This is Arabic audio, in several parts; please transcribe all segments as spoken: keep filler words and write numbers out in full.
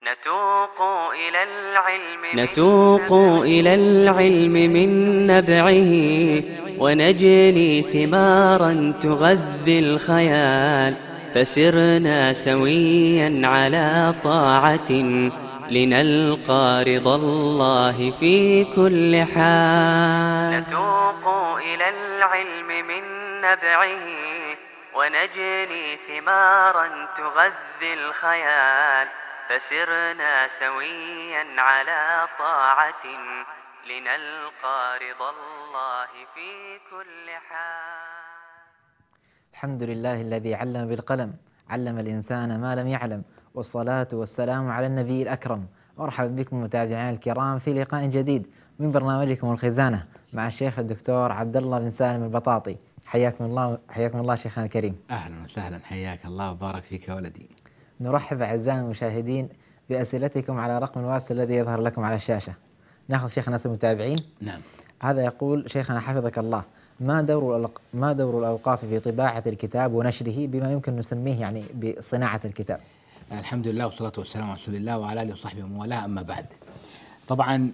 نتوق إلى العلم نتوق إلى العلم من نبعه، ونجني ثمارا تغذي الخيال، فسرنا سويا على طاعة لنلقى رضا الله في كل حال. نتوق إلى العلم من نبعه، ونجني ثمارا تغذي الخيال، فسرنا سويا على طاعة لنلقى رضا الله في كل حال. الحمد لله الذي علم بالقلم، علم الإنسان ما لم يعلم، والصلاة والسلام على النبي الأكرم. مرحبا بكم متابعينا الكرام في لقاء جديد من برنامجكم الخزانة مع الشيخ الدكتور عبد الله بن سالم البطاطي. حياكم الله حياكم الله شيخنا الكريم. أهلا وسهلا، حياك الله وبارك فيك يا ولدي. نرحب أعزائنا المشاهدين بأسئلتكم على رقم الواتس الذي يظهر لكم على الشاشة. نأخذ شيخنا اسم المتابعين. نعم. هذا يقول: شيخنا حفظك الله، ما دور ما دور الأوقاف في طباعة الكتاب ونشره بما يمكن نسميه يعني بصناعة الكتاب؟ الحمد لله والصلاة والسلام على رسول الله وعلى آله وصحبه ومن والاه، أما بعد. طبعا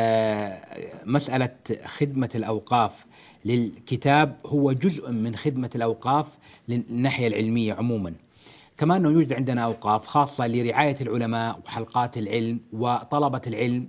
مسألة خدمة الأوقاف للكتاب هو جزء من خدمة الأوقاف للناحية العلمية عموما. كما أنه يوجد عندنا أوقاف خاصة لرعاية العلماء وحلقات العلم وطلبة العلم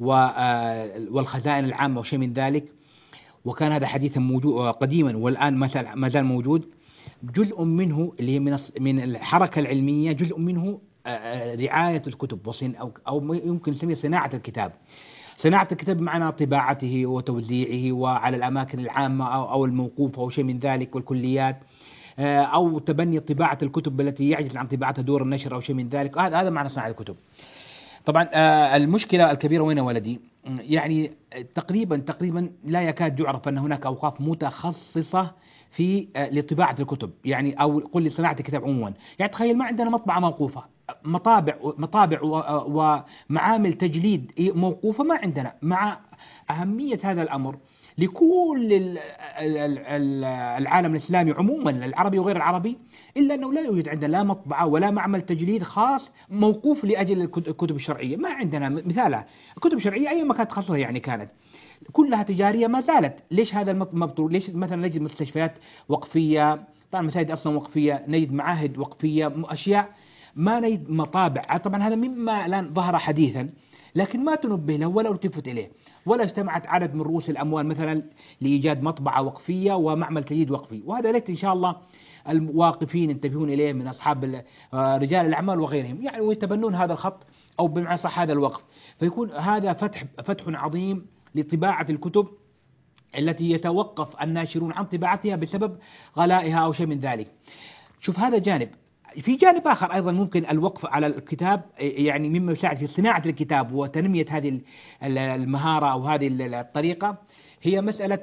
والخزائن العامة وشيء من ذلك، وكان هذا حديثا موجود قديما والآن ما زال موجود. جزء منه اللي هي من من الحركة العلمية، جزء منه رعاية الكتب وصن أو أو يمكن نسميه صناعة الكتاب. صناعة الكتاب بمعنى طباعته وتوزيعه وعلى الأماكن العامة أو أو الموقوفة أو شيء من ذلك والكليات، أو تبني طباعة الكتب التي يعجز عن طباعتها دور النشر أو شيء من ذلك. هذا هذا معنى صناعة الكتب. طبعا المشكلة الكبيرة وين ولدي؟ يعني تقريبا تقريبا لا يكاد يعرف أن هناك أوقاف متخصصة في لطباعة الكتب، يعني أو قل لصناعة الكتاب عموما. يعني تخيل ما عندنا مطبعة موقوفة، مطابع مطابع ومعامل تجليد موقوفة ما عندنا، مع أهمية هذا الأمر لكل العالم الإسلامي عموما العربي وغير العربي، إلا أنه لا يوجد عندنا لا مطبعة ولا معمل تجليد خاص موقوف لأجل الكتب الشرعية. ما عندنا مثالها الكتب الشرعية أي مكان تخصصها يعني كانت كلها تجارية ما زالت. ليش هذا المبطول؟ ليش مثلا نجد مستشفيات وقفية، طبعا مساجد أصلا وقفية، نجد معاهد وقفية، أشياء ما نجد مطابع. طبعا هذا مما الآن ظهر حديثا لكن ما تنبه له ولا التفت إليه، ولا اجتمعت عدد من رؤوس الأموال مثلا لإيجاد مطبعة وقفية ومعمل تجديد وقفي. وهذا ليت إن شاء الله الواقفين ينتبهون إليه من أصحاب رجال الأعمال وغيرهم، يعني ويتبنون هذا الخط أو بمعنى صح هذا الوقف، فيكون هذا فتح فتح عظيم لطباعة الكتب التي يتوقف الناشرون عن طباعتها بسبب غلائها أو شيء من ذلك. شوف هذا جانب. في جانب آخر أيضا ممكن الوقف على الكتاب، يعني مما يساعد في صناعة الكتاب وتنمية هذه المهارة أو هذه الطريقة، هي مسألة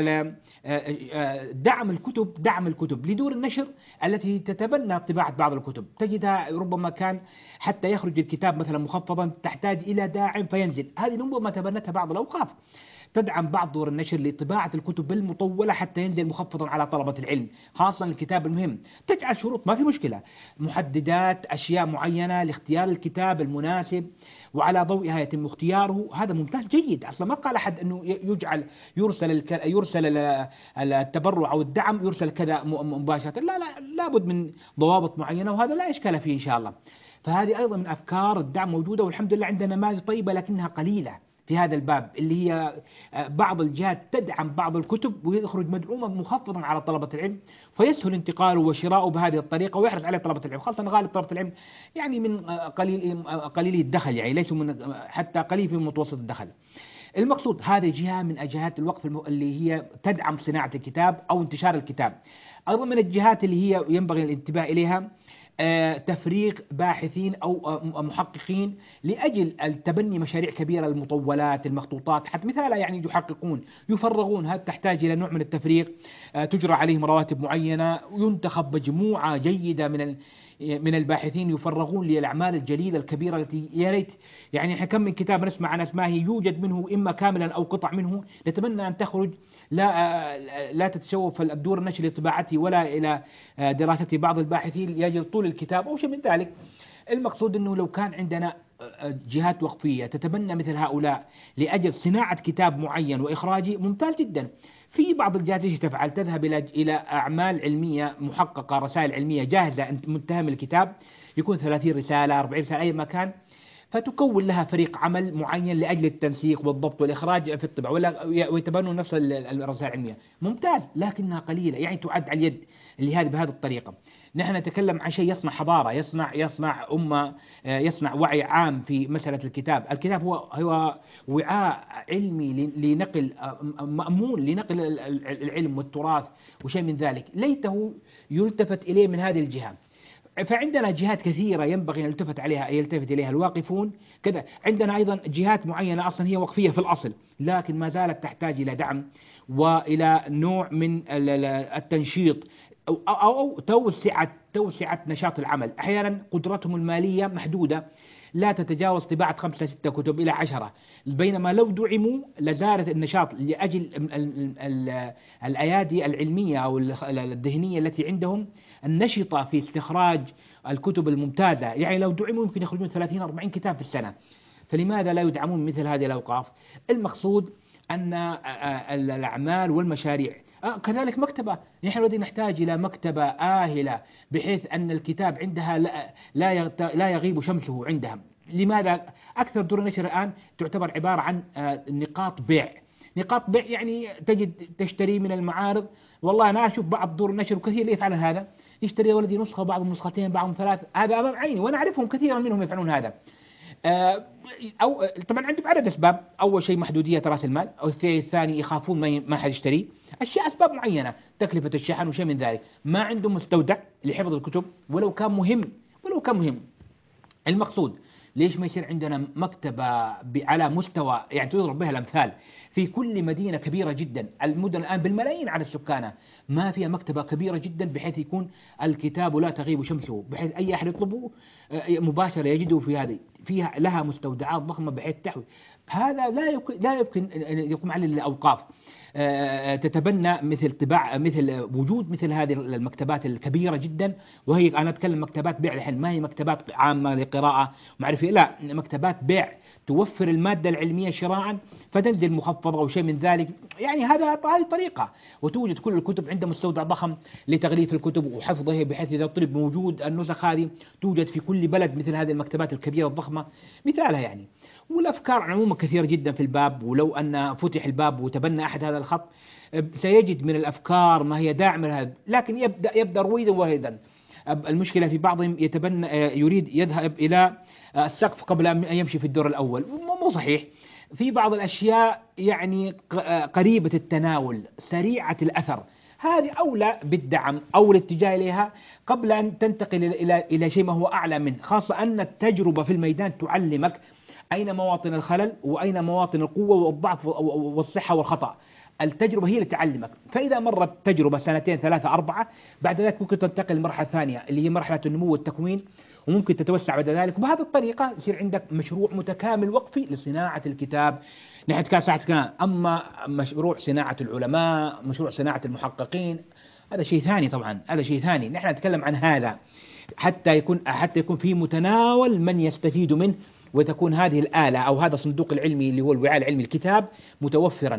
دعم الكتب دعم الكتب لدور النشر التي تتبنى طباعة بعض الكتب. تجدها ربما كان حتى يخرج الكتاب مثلا مخفضا تحتاج إلى داعم فينزل، هذه ربما تبنتها بعض الأوقاف، تدعم بعض دور النشر لطباعة الكتب المطولة حتى ينزل مخفضا على طلبة العلم، خاصة الكتاب المهم. تجعل شروط ما في مشكلة، محددات، أشياء معينة لاختيار الكتاب المناسب وعلى ضوئها يتم اختياره. هذا ممتاز جيد. أصلا ما قال أحد أنه يجعل يرسل الك... يرسل التبرع أو الدعم يرسل كذا مباشرة، لا لا لابد من ضوابط معينة، وهذا لا إشكال فيه إن شاء الله. فهذه أيضا من أفكار الدعم موجودة، والحمد لله عندنا نماذج طيبة لكنها قليلة في هذا الباب، اللي هي بعض الجهات تدعم بعض الكتب ويخرج مدعوما مخفضا على طلبة العلم، فيسهل انتقاله وشراؤه بهذه الطريقة ويحرص عليه طلبة العلم، خاصة غالب طلبة العلم يعني من قليل قليلي الدخل، يعني ليسوا من حتى قليل في متوسط الدخل. المقصود هذه جهة من جهات الوقف اللي هي تدعم صناعة الكتاب أو انتشار الكتاب. أيضا من الجهات اللي هي ينبغي الانتباه إليها تفريغ باحثين أو محققين لأجل التبني مشاريع كبيرة، المطولات، المخطوطات، حتى مثلا يعني يحققون يفرغون، هذا تحتاج إلى نوع من التفريغ، تجرى عليهم رواتب معينة وينتخب مجموعة جيدة من من الباحثين يفرغون للأعمال الجليلة الكبيرة التي يا ريت يعني احنا كم من كتاب نسمع عن أسمائه يوجد منه إما كاملا أو قطع منه، نتمنى أن تخرج لا لا تتشوف الدور النشر لطباعته ولا إلى دراسة بعض الباحثين يجد طول الكتاب أو شيء من ذلك. المقصود أنه لو كان عندنا جهات وقفية تتبنى مثل هؤلاء لأجل صناعة كتاب معين وإخراجه ممتاز جدا. في بعض الجهات ايش تفعل؟ تذهب إلى إلى أعمال علمية محققة، رسائل علمية جاهزة، أنت متهم الكتاب يكون ثلاثين رسالة أربعين رسالة أي مكان، فتكون لها فريق عمل معين لأجل التنسيق والضبط والإخراج في الطبع، ولا ويتبنون نفس الرسائل العلمية. ممتاز، لكنها قليلة، يعني تعد على اليد اللي هذه بهذه الطريقة. نحن نتكلم عن شيء يصنع حضارة، يصنع يصنع أمة، يصنع وعي عام في مسألة الكتاب. الكتاب هو هو وعاء علمي لنقل مأمون لنقل العلم والتراث وشيء من ذلك، ليته يلتفت إليه من هذه الجهة. فعندنا جهات كثيرة ينبغي أن يلتفت عليها يلتفت إليها الواقفون كذا. عندنا أيضا جهات معينة أصلا هي وقفية في الأصل، لكن ما زالت تحتاج إلى دعم وإلى نوع من التنشيط أو, أو, أو توسعة توسعة نشاط العمل. أحيانا قدرتهم المالية محدودة، لا تتجاوز طباعة خمسة ستة كتب إلى عشرة، بينما لو دعموا لزارت النشاط لأجل ال ال ال الأيادي العلمية أو الذهنية التي عندهم النشطة في استخراج الكتب الممتازة. يعني لو دعموا يمكن يخرجون ثلاثين أربعين كتاب في السنة، فلماذا لا يدعمون مثل هذه الأوقاف؟ المقصود أن الأعمال والمشاريع آه كذلك مكتبة. نحن الذي نحتاج إلى مكتبة آهلة بحيث أن الكتاب عندها لا لا لا يغيب شمسه عندها. لماذا؟ أكثر دور النشر الآن تعتبر عبارة عن آه نقاط بيع. نقاط بيع يعني تجد تشتري من المعارض. والله أنا أشوف بعض دور النشر وكثير يفعل هذا، يشتري ولدي نسخة بعضهم نسختين بعضهم ثلاث، هذا أمام عيني وأنا أعرفهم كثيرا منهم يفعلون هذا. أو طبعا عندهم عدة أسباب. أول شيء محدودية رأس المال، أو الشيء الثاني يخافون ما ما حد يشتري أشياء، أسباب معينة، تكلفة الشحن وشيء من ذلك. ما عندهم مستودع لحفظ الكتب ولو كان مهم ولو كان مهم. المقصود ليش ما يصير عندنا مكتبة على مستوى يعني تضرب بها الأمثال في كل مدينة كبيرة جدا؟ المدن الآن بالملايين على السكانة ما فيها مكتبة كبيرة جدا بحيث يكون الكتاب لا تغيب شمسه، بحيث أي أحد يطلبه مباشرة يجده في هذه، فيها لها مستودعات ضخمة بحيث تحوي. هذا لا يمكن لا يمكن أن يقوم عليه الأوقاف تتبنى مثل طباع مثل وجود مثل هذه المكتبات الكبيرة جدا. وهي أنا أتكلم مكتبات بيع الحين، ما هي مكتبات عامة لقراءة معرفية، لا، مكتبات بيع توفر المادة العلمية شراء فتنزل مخفضة أو شيء من ذلك. يعني هذا هذه طريقة، وتوجد كل الكتب عند مستودع ضخم لتغليف الكتب وحفظها، بحيث إذا طلب موجود النسخ هذه توجد في كل بلد مثل هذه المكتبات الكبيرة الضخمة مثالها يعني. والأفكار عموما كثيرة جدا في الباب، ولو أن فتح الباب وتبنى أحد هذا الخط سيجد من الأفكار ما هي داعمة لهذا، لكن يبدأ يبدأ رويدا وهيدا. المشكلة في بعضهم يتبنى يريد يذهب إلى السقف قبل أن يمشي في الدور الأول، مو صحيح. في بعض الأشياء يعني قريبة التناول سريعة الأثر، هذه أولى بالدعم أو الاتجاه إليها قبل أن تنتقل إلى إلى شيء ما هو أعلى منه، خاصة أن التجربة في الميدان تعلمك أين مواطن الخلل وأين مواطن القوة والضعف والصحة والخطأ. التجربة هي اللي تعلمك. فإذا مرت تجربة سنتين ثلاثة أربعة، بعد ذلك ممكن تنتقل للمرحلة الثانية اللي هي مرحلة النمو والتكوين، وممكن تتوسع بعد ذلك. وبهذه الطريقة يصير عندك مشروع متكامل وقفي لصناعة الكتاب. نحن كان ساعة كان أما مشروع صناعة العلماء، مشروع صناعة المحققين، هذا شيء ثاني. طبعا هذا شيء ثاني، نحن نتكلم عن هذا حتى يكون حتى يكون في متناول من يستفيد منه، وتكون هذه الآلة أو هذا الصندوق العلمي اللي هو الوعاء العلمي الكتاب متوفرا.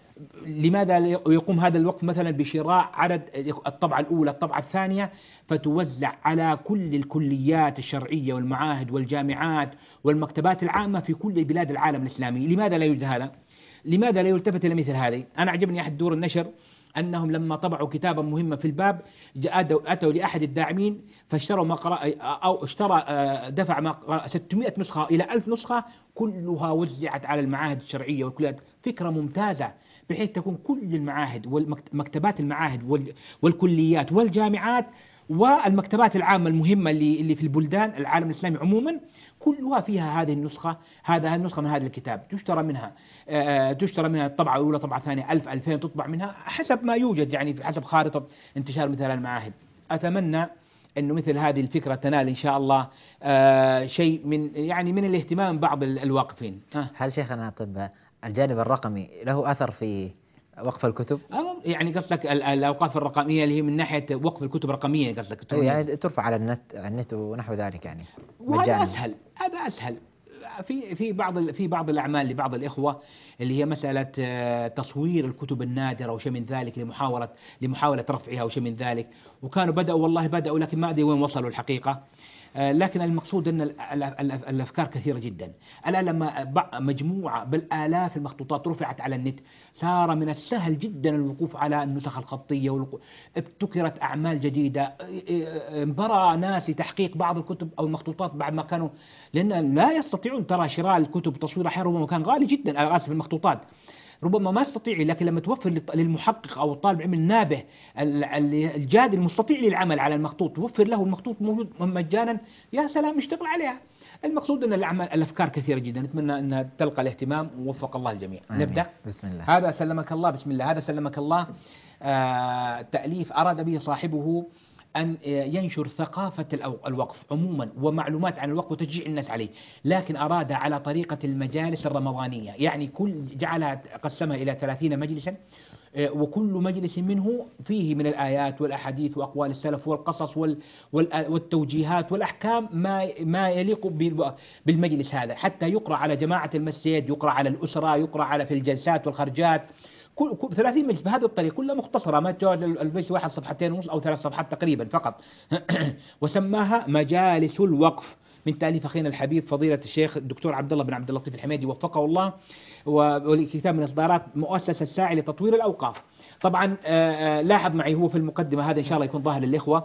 لماذا يقوم هذا الوقف مثلا بشراء عدد الطبعة الأولى الطبعة الثانية فتوزع على كل الكليات الشرعية والمعاهد والجامعات والمكتبات العامة في كل بلاد العالم الإسلامي؟ لماذا لا يوجد هذا؟ لماذا لا يلتفت إلى مثل هذه؟ أنا عجبني أحد دور النشر أنهم لما طبعوا كتابا مهمة في الباب أتوا لأحد الداعمين فاشتروا ما قرأ أو اشترى دفع ما قرأ ستمائة نسخة إلى ألف نسخة كلها وزعت على المعاهد الشرعية والكليات. فكرة ممتازة بحيث تكون كل المعاهد والمكتبات المعاهد والكليات والجامعات والمكتبات العامة المهمة اللي اللي في البلدان العالم الإسلامي عموما كلها فيها هذه النسخة هذا النسخة من هذا الكتاب تشترى منها آه تشترى منها الطبعة الأولى الطبعة الثانية ألف ألفين تطبع منها حسب ما يوجد يعني حسب خارطة انتشار مثل المعاهد. أتمنى إنه مثل هذه الفكرة تنال إن شاء الله آه شيء من يعني من الاهتمام بعض الواقفين. آه. هل شيخنا طب الجانب الرقمي له أثر في وقف الكتب؟ يعني قصدك الأوقاف الرقمية اللي هي من ناحية وقف الكتب الرقمية قصدك؟ يعني ترفع على النت النت ونحو ذلك يعني وهذا أسهل هذا أسهل في في بعض في بعض الأعمال لبعض الإخوة اللي هي مسألة آه، تصوير الكتب النادرة وشيء من ذلك لمحاولة لمحاولة رفعها وشيء من ذلك، وكانوا بدأوا والله بدأوا لكن ما أدري وين وصلوا الحقيقة. آه، لكن المقصود أن ال- ال- ال- الأفكار كثيرة جدا. الآن لما بع- مجموعة بالآلاف المخطوطات رفعت على النت، صار من السهل جدا الوقوف على النسخ الخطية والوقو- ابتكرت أعمال جديدة. آه، آه، انبرى ناس لتحقيق بعض الكتب أو المخطوطات بعد ما كانوا، لأن لا يستطيعون ترى شراء الكتب وتصويرها أحيانا ربما كان غالي جدا. أنا آسف، المخطوطات ربما ما يستطيع، لكن لما توفر للط- للمحقق او الطالب علم النابه ال- ال- الجاد المستطيع للعمل على المخطوط، توفر له المخطوط موجود مجانا، يا سلام يشتغل عليها. المقصود ان الاعمال الافكار كثيره جدا، نتمنى انها تلقى الاهتمام ووفق الله الجميع. آمين. نبدا. بسم الله. هذا سلمك الله، بسم الله. هذا سلمك الله آه تأليف أراد به صاحبه أن ينشر ثقافة الأو- الوقف عموما ومعلومات عن الوقف وتشجيع الناس عليه، لكن أراد على طريقة المجالس الرمضانية، يعني كل جعلها قسمها إلى ثلاثين مجلسا، آه، وكل مجلس منه فيه من الآيات والأحاديث وأقوال السلف والقصص وال- وال- والتوجيهات والأحكام ما ما يليق بال- بالمجلس هذا، حتى يقرأ على جماعة المسجد، يقرأ على الأسرة، يقرأ على في الجلسات والخرجات. كل كل- ثلاثين مجلس بهذه الطريقة، كلها مختصرة ما تجاوز المجلس واحد صفحتين ونص أو ثلاث صفحات تقريبا فقط. وسماها مجالس الوقف، من تأليف أخينا الحبيب فضيلة الشيخ الدكتور عبد الله بن عبد اللطيف الحميدي وفقه الله، والكتاب من إصدارات مؤسسة الساعي لتطوير الأوقاف. طبعا آه، آه، لاحظ معي هو في المقدمة هذا إن شاء الله يكون ظاهر للإخوة،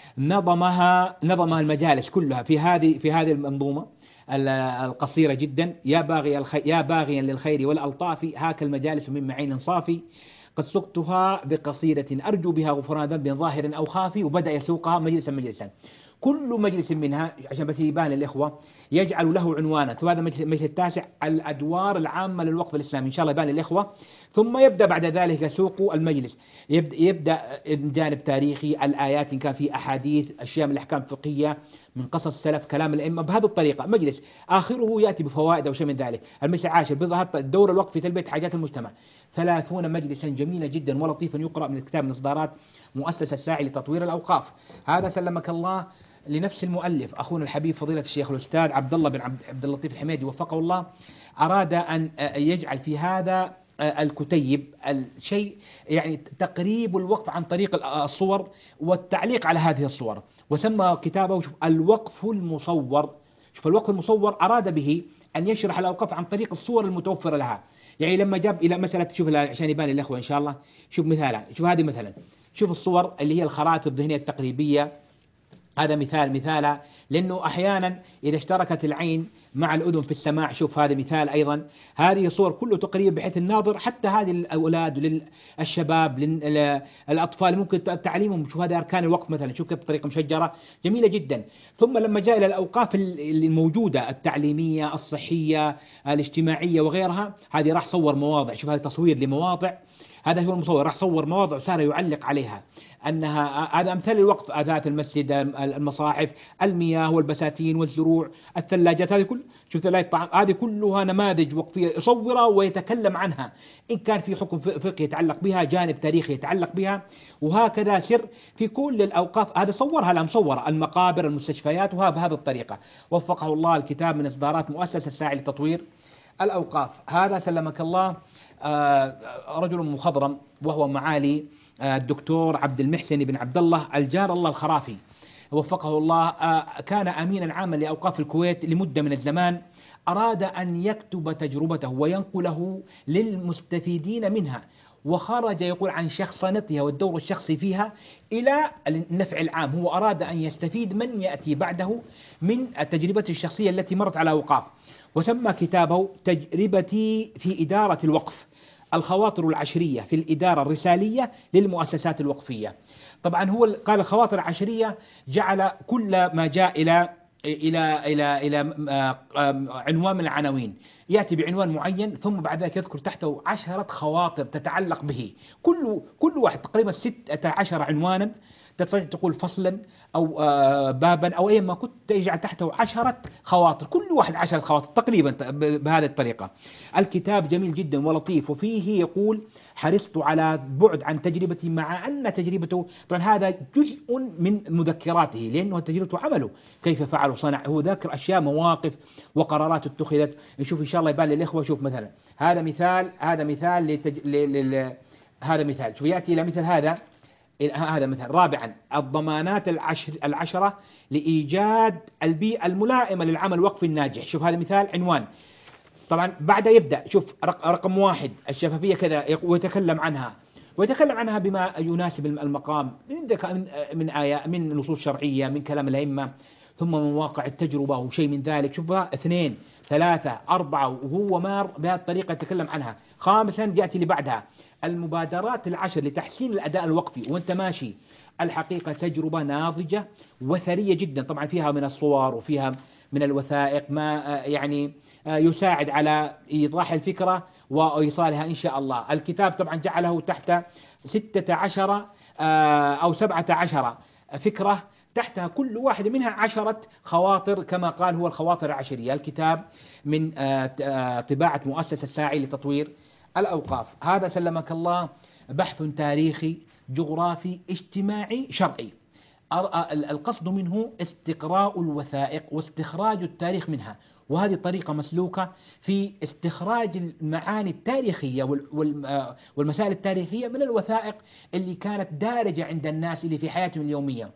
نظمها نظمها المجالس كلها في هذه في هذه المنظومة ال- القصيرة جدا. يا باغي الخير، يا باغيا للخير والألطاف، هاك المجالس من معين صافي، قد سقتها بقصيدة أرجو بها غفران ذنب ظاهر أو خافي، وبدأ يسوقها مجلسا مجلسا. كل مجلس منها عشان بس يبان للإخوة يجعل له عنوانا، وهذا المجلس المجلس التاسع الأدوار العامة للوقف الإسلامي، إن شاء الله يبان للإخوة. ثم يبدأ بعد ذلك سوق المجلس، يبدأ, يبدأ من جانب تاريخي، الآيات إن كان في أحاديث، أشياء من الأحكام الفقهية، من قصص السلف، كلام الأئمة، بهذه الطريقة مجلس. آخره يأتي بفوائد أو شيء من ذلك. المجلس العاشر بظهر الدور الوقف في تلبية حاجات المجتمع، ثلاثون مجلسا جميلا جدا ولطيفا يقرأ من الكتاب من إصدارات مؤسسة الساعي لتطوير الأوقاف. هذا سلمك الله لنفس المؤلف أخونا الحبيب فضيلة الشيخ الأستاذ عبد الله بن عبد عبد اللطيف الحميدي وفقه الله، أراد أن يجعل في هذا الكتيب الشيء يعني تقريب الوقف عن طريق الصور والتعليق على هذه الصور، وسمى كتابه شوف الوقف المصور. شوف الوقف المصور أراد به أن يشرح الأوقاف عن طريق الصور المتوفرة لها. يعني لما جاب إلى مسألة، شوف عشان يبان للأخوة إن شاء الله، شوف مثالا، شوف هذه مثلا، شوف الصور اللي هي الخرائط الذهنية التقريبية، هذا مثال مثال، لأنه أحيانا إذا اشتركت العين مع الأذن في السماع، شوف هذا مثال أيضا. هذه صور كله تقريب بحيث الناظر، حتى هذه الأولاد للشباب للأطفال ممكن تعليمهم، شوف هذه أركان الوقف مثلا، شوف كيف بطريقة مشجرة جميلة جدا. ثم لما جاء إلى الأوقاف الموجودة التعليمية الصحية الاجتماعية وغيرها، هذه راح صور مواضع، شوف هذا تصوير لمواضع، هذا هو المصور، راح صور مواضع وصار يعلق عليها أنها هذا أمثال الوقف، أداة المسجد، المصاحف، المياه والبساتين والزروع، الثلاجات، هذه كل شوف ثلاجة طعام، هذه كلها نماذج وقفية يصورها ويتكلم عنها، إن كان في حكم فقهي يتعلق بها، جانب تاريخي يتعلق بها، وهكذا سر في كل الأوقاف. هذا صورها لا مصورة، المقابر، المستشفيات، وها بهذه الطريقة. وفقه الله، الكتاب من إصدارات مؤسسة الساعي لتطوير الأوقاف. هذا سلمك الله رجل مخضرم، وهو معالي الدكتور عبد المحسن بن عبد الله الجار الله الخرافي وفقه الله، كان أمينا عاما لأوقاف الكويت لمدة من الزمان. أراد أن يكتب تجربته وينقله للمستفيدين منها، وخرج يقول عن شخصنتها والدور الشخصي فيها إلى النفع العام. هو أراد أن يستفيد من يأتي بعده من التجربة الشخصية التي مرت على أوقاف، وسمى كتابه تجربتي في إدارة الوقف، الخواطر العشرية في الإدارة الرسالية للمؤسسات الوقفية. طبعا هو قال الخواطر العشرية، جعل كل ما جاء إلى إلى إلى إلى عنوان من العناوين، يأتي بعنوان معين ثم بعد ذلك يذكر تحته عشرة خواطر تتعلق به، كل كل واحد تقريبا ستة عشر عنوانا تستطيع تقول فصلا أو آه بابا أو أي ما كنت تجعل تحته عشرة خواطر، كل واحد عشرة خواطر تقريبا بهذه الطريقة. الكتاب جميل جدا ولطيف، وفيه يقول حرصت على بعد عن تجربتي، مع أن تجربته طبعا هذا جزء من مذكراته لأنه تجربته عمله كيف فعل وصنع، هو ذاكر أشياء مواقف وقرارات اتخذت. نشوف إن شاء الله يبان للإخوة. شوف مثلا هذا مثال، هذا مثال لتج... ل... ل... هذا مثال، شوف يأتي إلى مثل هذا، هذا مثال. رابعا الضمانات العشر العشرة لإيجاد البيئة الملائمة للعمل الوقفي الناجح. شوف هذا مثال عنوان، طبعا بعد يبدأ شوف رقم واحد الشفافية كذا، ويتكلم عنها ويتكلم عنها بما يناسب المقام من من آية من نصوص شرعية من كلام الأئمة، ثم من واقع التجربة وشيء من ذلك. شوف اثنين ثلاثة أربعة، وهو مار بهذه الطريقة يتكلم عنها. خامسا يأتي اللي بعدها المبادرات العشر لتحسين الأداء الوقفي وانت ماشي. الحقيقة تجربة ناضجة وثرية جدا، طبعا فيها من الصور وفيها من الوثائق ما يعني يساعد على إيضاح الفكرة وإيصالها إن شاء الله. الكتاب طبعا جعله تحت ستة عشر أو سبعة عشر فكرة، تحتها كل واحد منها عشرة خواطر كما قال هو الخواطر العشرية. الكتاب من طباعة مؤسسة الساعي لتطوير الأوقاف. هذا سلمك الله بحث تاريخي جغرافي اجتماعي شرعي، القصد منه استقراء الوثائق واستخراج التاريخ منها، وهذه طريقة مسلوكة في استخراج المعاني التاريخية والمسائل التاريخية من الوثائق اللي كانت دارجة عند الناس اللي في حياتهم اليومية،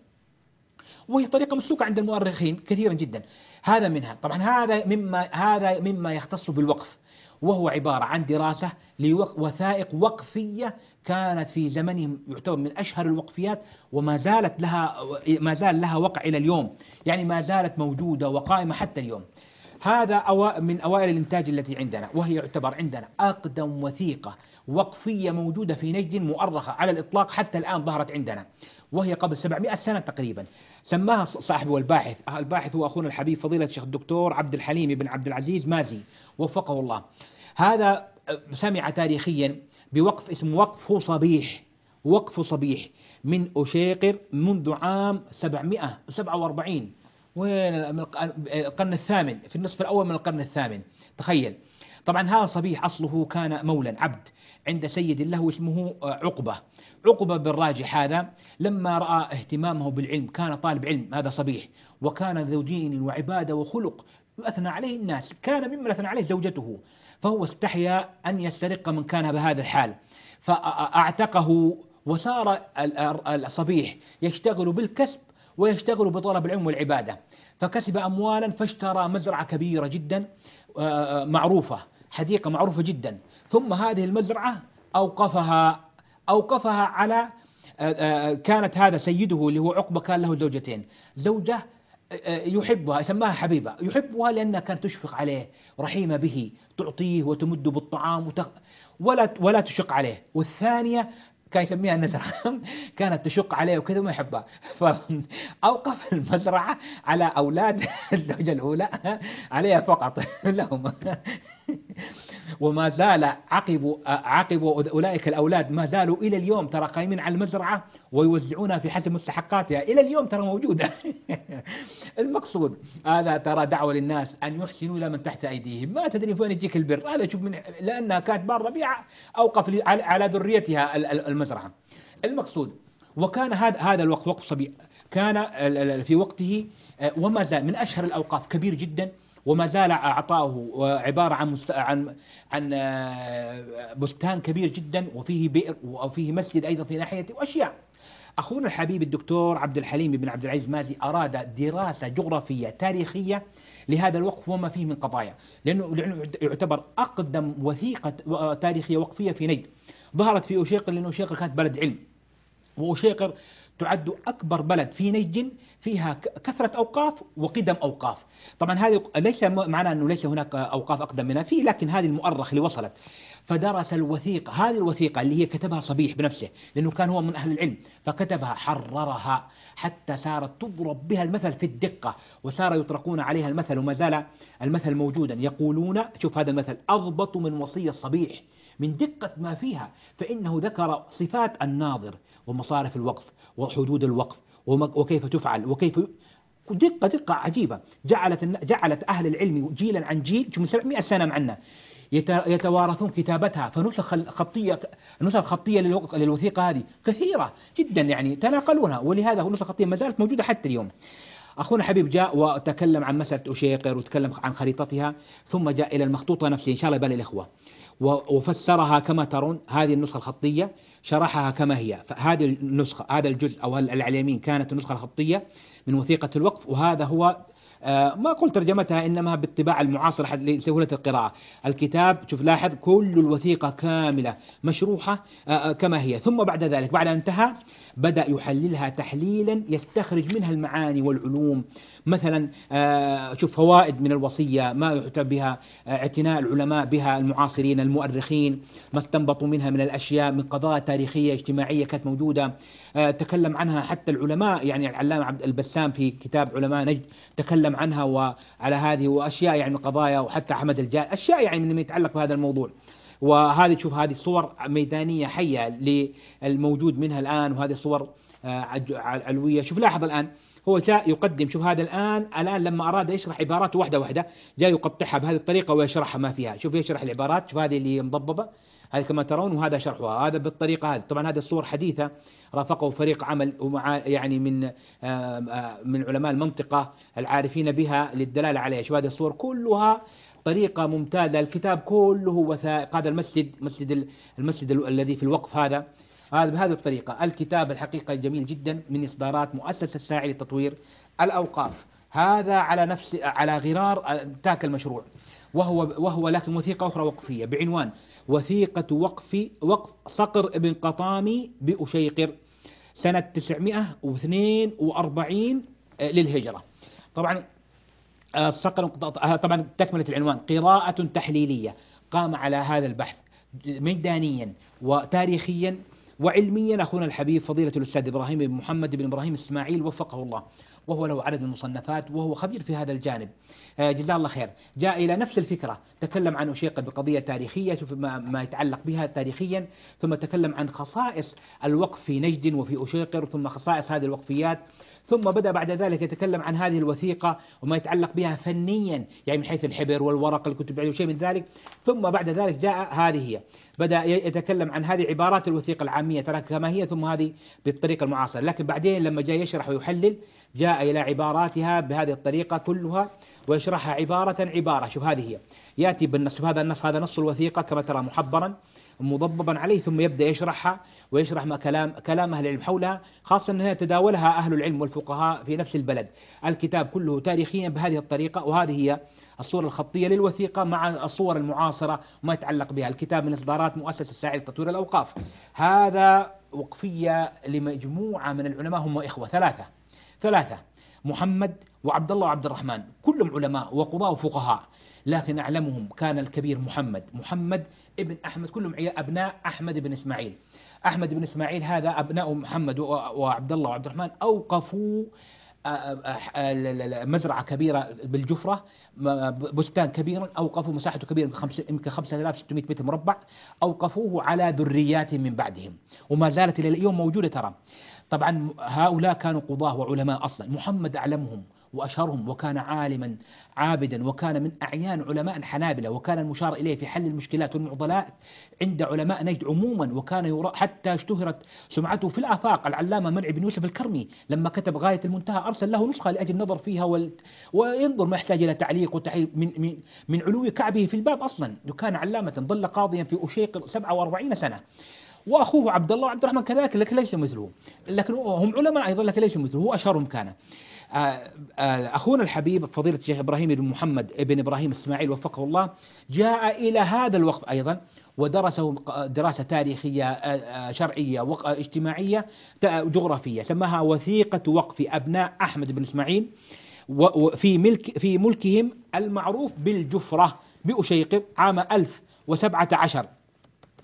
وهي طريقة مسلوكة عند المؤرخين كثيرا جدا. هذا منها. طبعا هذا مما هذا مما يختص بالوقف، وهو عبارة عن دراسة لوثائق وقفية كانت في زمنهم يعتبر من أشهر الوقفيات، وما زالت لها ما زال لها وقع إلى اليوم، يعني ما زالت موجودة وقائمة حتى اليوم. هذا أو من أوائل الإنتاج التي عندنا، وهي يعتبر عندنا أقدم وثيقة وقفية موجودة في نجد مؤرخة على الإطلاق حتى الآن ظهرت عندنا، وهي قبل سبعمائة سنة تقريبا. سماها صاحب والباحث، الباحث هو أخونا الحبيب فضيلة الشيخ الدكتور عبد الحليم بن عبد العزيز مازي وفقه الله. هذا سمع تاريخيا بوقف اسمه وقف صبيح، وقف صبيح من أشيقر منذ عام سبعمائة وسبعة وأربعين، وين القرن الثامن، في النصف الأول من القرن الثامن. تخيل. طبعا هذا صبيح أصله كان مولا عبد عند سيد له اسمه عقبة. عقبة بن راجح هذا لما رأى اهتمامه بالعلم، كان طالب علم هذا صبيح، وكان ذو دين وعبادة وخلق يؤثنى عليه الناس، كان ممن أثنى عليه زوجته، فهو استحيا أن يسترق من كان بهذا الحال فأعتقه، وصار الصبيح يشتغل بالكسب ويشتغل بطلب العلم والعبادة، فكسب أموالا فاشترى مزرعة كبيرة جدا معروفة، حديقة معروفة جدا، ثم هذه المزرعة أوقفها أوقفها على كانت هذا سيده اللي هو عقبة كان له زوجتين، زوجة يحبها سماها حبيبة، يحبها لأنها كانت تشفق عليه رحيمة به، تعطيه وتمد بالطعام وتخ... ولا ولا تشق عليه، والثانية كان يسميها النزرة كانت تشق عليه وكذا وما يحبها، فأوقف المزرعة على أولاد الزوجة الأولى عليها فقط لهم وما زال عقب عقب أولئك الأولاد ما زالوا إلى اليوم ترى قائمين على المزرعة ويوزعونها في حسب مستحقاتها إلى اليوم ترى موجودة. المقصود هذا ترى دعوة للناس أن يحسنوا إلى من تحت أيديهم، ما تدري فين يجيك البر، هذا شوف من لأنها كانت بار ربيعة أوقف على ذريتها المزرعة. المقصود وكان هذا هذا الوقت وقت صبي، كان في وقته وما زال من أشهر الأوقاف كبير جدا، وما زال عطاؤه عبارة عن عن عن بستان كبير جدا، وفيه بئر وفيه مسجد أيضا في ناحيته وأشياء. أخونا الحبيب الدكتور عبد الحليم بن عبد العزيز مازي أراد دراسة جغرافية تاريخية لهذا الوقف وما فيه من قضايا، لأنه يعتبر أقدم وثيقة تاريخية وقفية في نجد، ظهرت في أشيقر، لأن أشيقر كانت بلد علم، وأشيقر تعد أكبر بلد في نجد فيها كثرة أوقاف وقدم أوقاف. طبعا هذه ليس معنى أنه ليس هناك أوقاف أقدم منها فيه، لكن هذه المؤرخ اللي وصلت. فدرس الوثيقة، هذه الوثيقة اللي هي كتبها صبيح بنفسه لأنه كان هو من أهل العلم، فكتبها حررها حتى صارت تضرب بها المثل في الدقة، وصار يطرقون عليها المثل، وما زال المثل موجودا. يقولون شوف هذا المثل أضبط من وصية الصبيح من دقة ما فيها، فإنه ذكر صفات الناظر ومصارف الوقف وحدود الوقف وكيف تفعل وكيف دقة دقة عجيبة. جعلت جعلت أهل العلم جيلا عن جيل من سبعمائة سنة معنا يتوارثون كتابتها، فنسخ الخطية نسخ خطية للوثيقة هذه كثيرة جدا يعني تناقلونها، ولهذا نسخ خطية ما زالت موجودة حتى اليوم. أخونا حبيب جاء وتكلم عن مسألة أشيقر وتكلم عن خريطتها، ثم جاء إلى المخطوطة نفسها إن شاء الله يبالي الإخوة وفسرها كما ترون. هذه النسخة الخطية شرحها كما هي، فهذه النسخة هذا الجزء أو العليمين كانت النسخة الخطية من وثيقة الوقف، وهذا هو آه ما قلت ترجمتها إنما بالطباعة المعاصرة لسهولة القراءة. الكتاب شوف لاحظ كل الوثيقة كاملة مشروحة آه كما هي. ثم بعد ذلك بعد أن انتهى بدأ يحللها تحليلا يستخرج منها المعاني والعلوم. مثلا آه شوف فوائد من الوصية ما يحتى بها آه اعتناء العلماء بها المعاصرين المؤرخين، ما استنبطوا منها من الأشياء من قضايا تاريخية اجتماعية كانت موجودة. آه تكلم عنها حتى العلماء، يعني العلامة عبد البسام في كتاب علماء نجد تكلم عنها وعلى هذه وأشياء يعني قضايا، وحتى أحمد الجاد أشياء يعني من يتعلق بهذا الموضوع. وهذه شوف هذه صور ميدانية حية للموجود منها الآن، وهذه صور علوية. شوف لاحظ الآن هو جاء يقدم شوف هذا الآن الآن لما أراد يشرح عبارات واحدة واحدة جاء يقطعها بهذه الطريقة ويشرحها ما فيها. شوف يشرح العبارات، شوف هذه اللي مضببة هذه كما ترون، وهذا شرحها هذا بالطريقة هذه. طبعا هذه الصور حديثة رافقه فريق عمل ومع يعني من من علماء المنطقة العارفين بها للدلالة عليها. شوف هذه الصور كلها طريقة ممتازة. الكتاب كله وثائق. هذا المسجد مسجد المسجد الذي في الوقف هذا هذا بهذه الطريقة. الكتاب الحقيقة جميل جدا من إصدارات مؤسسة الساعي لتطوير الأوقاف. هذا على نفس على غرار ذاك المشروع، وهو وهو لكن وثيقة أخرى وقفية بعنوان وثيقة وقف وقف صقر ابن قطامي بأشيقر سنة تسعمائة واثنين وأربعين للهجرة. طبعا الصقر طبعا تكملة العنوان قراءة تحليلية قام على هذا البحث ميدانيا وتاريخيا وعلميا أخونا الحبيب فضيلة الأستاذ إبراهيم بن محمد بن إبراهيم إسماعيل وفقه الله، وهو له عدد من المصنفات وهو خبير في هذا الجانب جزاه الله خير. جاء إلى نفس الفكرة، تكلم عن أشيقر بقضية تاريخية شوف ما, ما يتعلق بها تاريخيا، ثم تكلم عن خصائص الوقف في نجد وفي أشيقر ثم خصائص هذه الوقفيات، ثم بدأ بعد ذلك يتكلم عن هذه الوثيقة وما يتعلق بها فنيا يعني من حيث الحبر والورق الكتب يعني شيء من ذلك. ثم بعد ذلك جاء هذه هي بدأ يتكلم عن هذه عبارات الوثيقة العامية ترى كما هي، ثم هذه بالطريقة المعاصرة. لكن بعدين لما جاء يشرح ويحلل جاء إلى عباراتها بهذه الطريقة كلها ويشرحها عبارة عبارة. شوف هذه هي يأتي بالنص، هذا النص هذا نص الوثيقة كما ترى محبرا مضببا عليه، ثم يبدأ يشرحها ويشرح ما كلام كلام أهل العلم حولها، خاصة أنها تداولها أهل العلم والفقهاء في نفس البلد. الكتاب كله تاريخيا بهذه الطريقة، وهذه هي الصورة الخطية للوثيقة مع الصور المعاصرة وما يتعلق بها. الكتاب من إصدارات مؤسسة الساعي لتطوير الأوقاف. هذا وقفية لمجموعة من العلماء هم إخوة ثلاثة ثلاثة محمد وعبد الله وعبد الرحمن، كلهم علماء وقضاء وفقهاء، لكن أعلمهم كان الكبير محمد محمد ابن أحمد، كلهم أبناء أحمد بن إسماعيل. أحمد بن إسماعيل هذا أبناء محمد وعبد الله وعبد الرحمن أوقفوا مزرعة كبيرة بالجفرة، بستان كبير أوقفوا مساحته كبيرة يمكن خمسة آلاف وستمائة متر مربع، أوقفوه على ذريات من بعدهم وما زالت إلى اليوم موجودة ترى. طبعا هؤلاء كانوا قضاة وعلماء أصلا، محمد أعلمهم وأشهرهم، وكان عالما عابدا، وكان من أعيان علماء الحنابلة، وكان المشار إليه في حل المشكلات والمعضلات عند علماء نجد عموما، وكان يرى حتى اشتهرت سمعته في الآفاق. العلامة منع بن يوسف الكرمي لما كتب غاية المنتهى أرسل له نسخة لأجل النظر فيها وال... وينظر ما يحتاج إلى تعليق وتحليل من, من, من علو كعبه في الباب أصلا. وكان علامة ظل قاضيا في أشيقر سبعة وأربعين سنة، وأخوه عبد الله وعبد الرحمن كذلك لكن ليس مثله، لكن هم علماء أيضا لكن ليس مثله، هو أشهرهم كان. أخونا الحبيب فضيلة الشيخ إبراهيم بن محمد بن إبراهيم إسماعيل وفقه الله جاء إلى هذا الوقت أيضا ودرسه دراسة تاريخية شرعية اجتماعية جغرافية، سماها وثيقة وقف أبناء أحمد بن إسماعيل في ملك في ملكهم المعروف بالجفرة بأشيقر عام ألف وسبعة عشر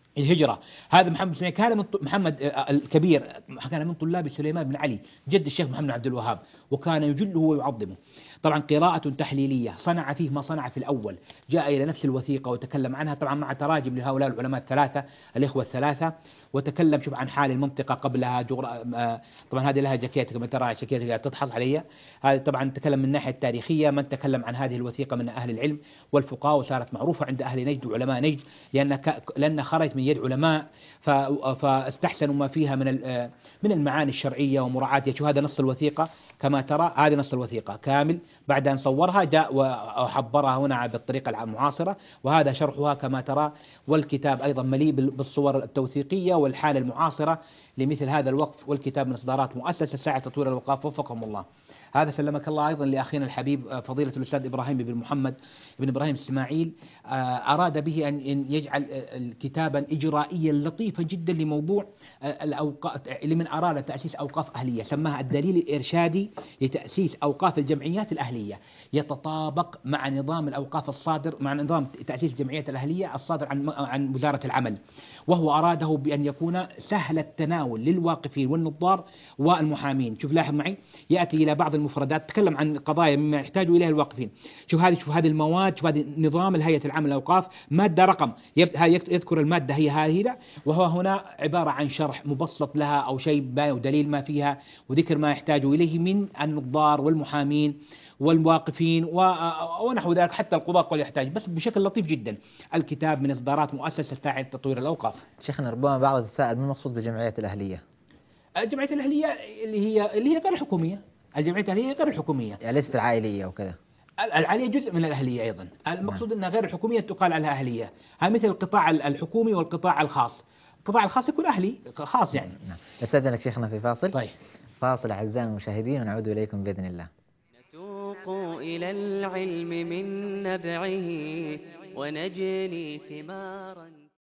الهجرة. هذا محمد بن كان من محمد الكبير كان من طلاب سليمان بن علي جد الشيخ محمد بن عبد الوهاب، وكان يجله ويعظمه. طبعا قراءة تحليلية، صنع فيه ما صنع في الأول، جاء إلى نفس الوثيقة وتكلم عنها طبعا مع تراجم لهؤلاء العلماء الثلاثة الإخوة الثلاثة، وتكلم شوف عن حال المنطقة قبلها جغرا... طبعا هذه لها جاكيت كما ترى جاكيت تضحك علي. هذا طبعا تكلم من الناحية التاريخية، من تكلم عن هذه الوثيقة من أهل العلم والفقهاء، وصارت معروفة عند أهل نجد وعلماء نجد، لأن ك... لأن خرج من يد علماء ف... فاستحسنوا ما فيها من ال... من المعاني الشرعية ومراعاتها. شو هذا نص الوثيقة كما ترى، هذه نص الوثيقة كامل بعد أن صورها جاء وحبرها هنا بالطريقة المعاصرة، وهذا شرحها كما ترى. والكتاب أيضا مليء بالصور التوثيقية والحالة المعاصرة لمثل هذا الوقف، والكتاب من إصدارات مؤسسة ساعة تطوير الأوقاف وفقهم الله. هذا سلمك الله أيضا لأخينا الحبيب فضيلة الأستاذ إبراهيم بن محمد بن إبراهيم إسماعيل، أراد به أن يجعل كتابا إجرائيا لطيفا جدا لموضوع الأوقاف، لمن أراد تأسيس أوقاف أهلية، سماها الدليل الإرشادي لتأسيس أوقاف الجمعيات الأهلية، يتطابق مع نظام الأوقاف الصادر، مع نظام تأسيس الجمعيات الأهلية الصادر عن عن وزارة العمل. وهو أراده بأن يكون سهل التناول للواقفين والنظار والمحامين. شوف لاحظ معي، يأتي إلى بعض المفردات تكلم عن قضايا مما يحتاج إليها الواقفين. شوف هذه شوف هذه المواد، شوف هذه نظام الهيئة العامة للأوقاف، مادة رقم يذكر المادة هي هذه، وهو هنا عبارة عن شرح مبسط لها أو شيء ما ودليل ما فيها وذكر ما يحتاج إليه من النظار والمحامين والواقفين ونحو ذلك، حتى القضاة قد يحتاج، بس بشكل لطيف جدا. الكتاب من إصدارات مؤسسة ساعة تطوير الأوقاف. شيخنا ربما بعض السائل ما المقصود بالجمعيات الأهلية؟ الجمعيات الأهلية اللي هي اللي هي غير الحكومية، الجمعيات الأهلية غير الحكومية، يعني ليست العائلية وكذا. العائلية جزء من الأهلية أيضا، المقصود أنها غير الحكومية تقال عليها أهلية. هذا مثل القطاع الحكومي والقطاع الخاص. القطاع الخاص يكون أهلي خاص يعني. نعم. أستاذنك شيخنا في فاصل. طيب فاصل أعزائي المشاهدين ونعود إليكم بإذن الله. نتوق إلى العلم من نبعه ونجني ثمارا.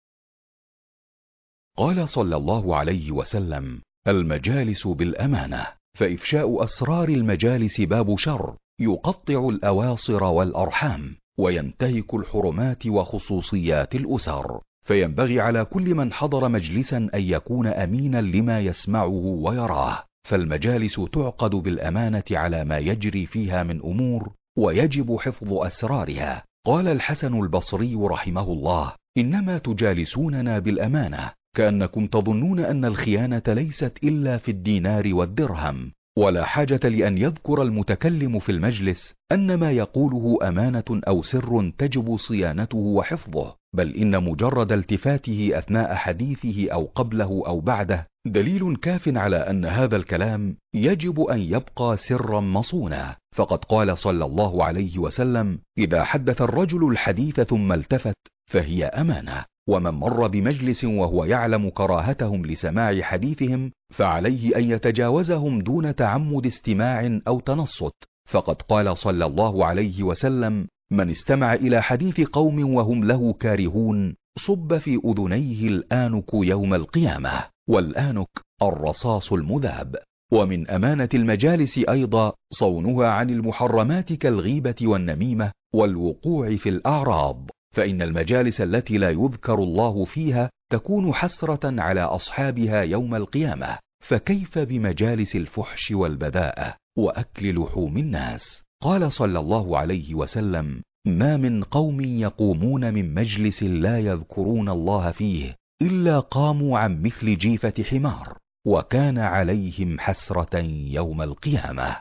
قال صلى الله عليه وسلم: المجالس بالأمانة، فإفشاء أسرار المجالس باب شر يقطع الأواصر والأرحام وينتهك الحرمات وخصوصيات الأسر، فينبغي على كل من حضر مجلسا أن يكون أمينا لما يسمعه ويراه، فالمجالس تعقد بالأمانة على ما يجري فيها من أمور ويجب حفظ أسرارها. قال الحسن البصري رحمه الله: إنما تجالسوننا بالأمانة، كأنكم تظنون أن الخيانة ليست إلا في الدينار والدرهم، ولا حاجة لأن يذكر المتكلم في المجلس أن ما يقوله أمانة أو سر تجب صيانته وحفظه، بل إن مجرد التفاته أثناء حديثه أو قبله أو بعده دليل كاف على أن هذا الكلام يجب أن يبقى سرا مصونا. فقد قال صلى الله عليه وسلم: إذا حدث الرجل الحديث ثم التفت فهي أمانة. ومن مر بمجلس وهو يعلم كراهتهم لسماع حديثهم فعليه أن يتجاوزهم دون تعمد استماع أو تنصت، فقد قال صلى الله عليه وسلم: من استمع إلى حديث قوم وهم له كارهون صب في أذنيه الآنك يوم القيامة، والآنك الرصاص المذاب. ومن أمانة المجالس أيضا صونها عن المحرمات كالغيبة والنميمة والوقوع في الأعراض، فإن المجالس التي لا يذكر الله فيها تكون حسرة على أصحابها يوم القيامة، فكيف بمجالس الفحش والبذاءة وأكل لحوم الناس؟ قال صلى الله عليه وسلم: ما من قوم يقومون من مجلس لا يذكرون الله فيه إلا قاموا عن مثل جيفة حمار، وكان عليهم حسرة يوم القيامة.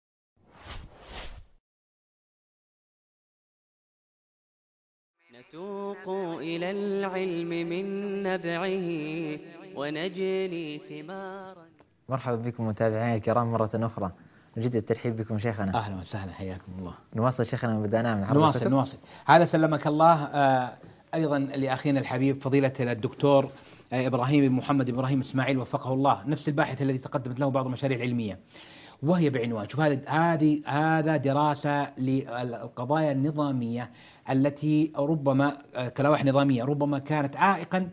نتوق إلى العلم من نبعه ونجني ثمارا. مرحبا بكم متابعينا الكرام مرة أخرى، نجد الترحيب بكم شيخنا. أهلا وسهلا، حياكم الله. نواصل شيخنا من بدأنا من عرض نواصل نواصل هذا سلمك الله. آه أيضا لأخينا الحبيب فضيلة الدكتور آه إبراهيم بن محمد إبراهيم إسماعيل وفقه الله، نفس الباحث الذي تقدمت له بعض المشاريع العلمية. وهي بعنوان، شوف هذه هذه هذا دراسة للقضايا النظامية التي ربما كلوائح نظامية ربما كانت عائقا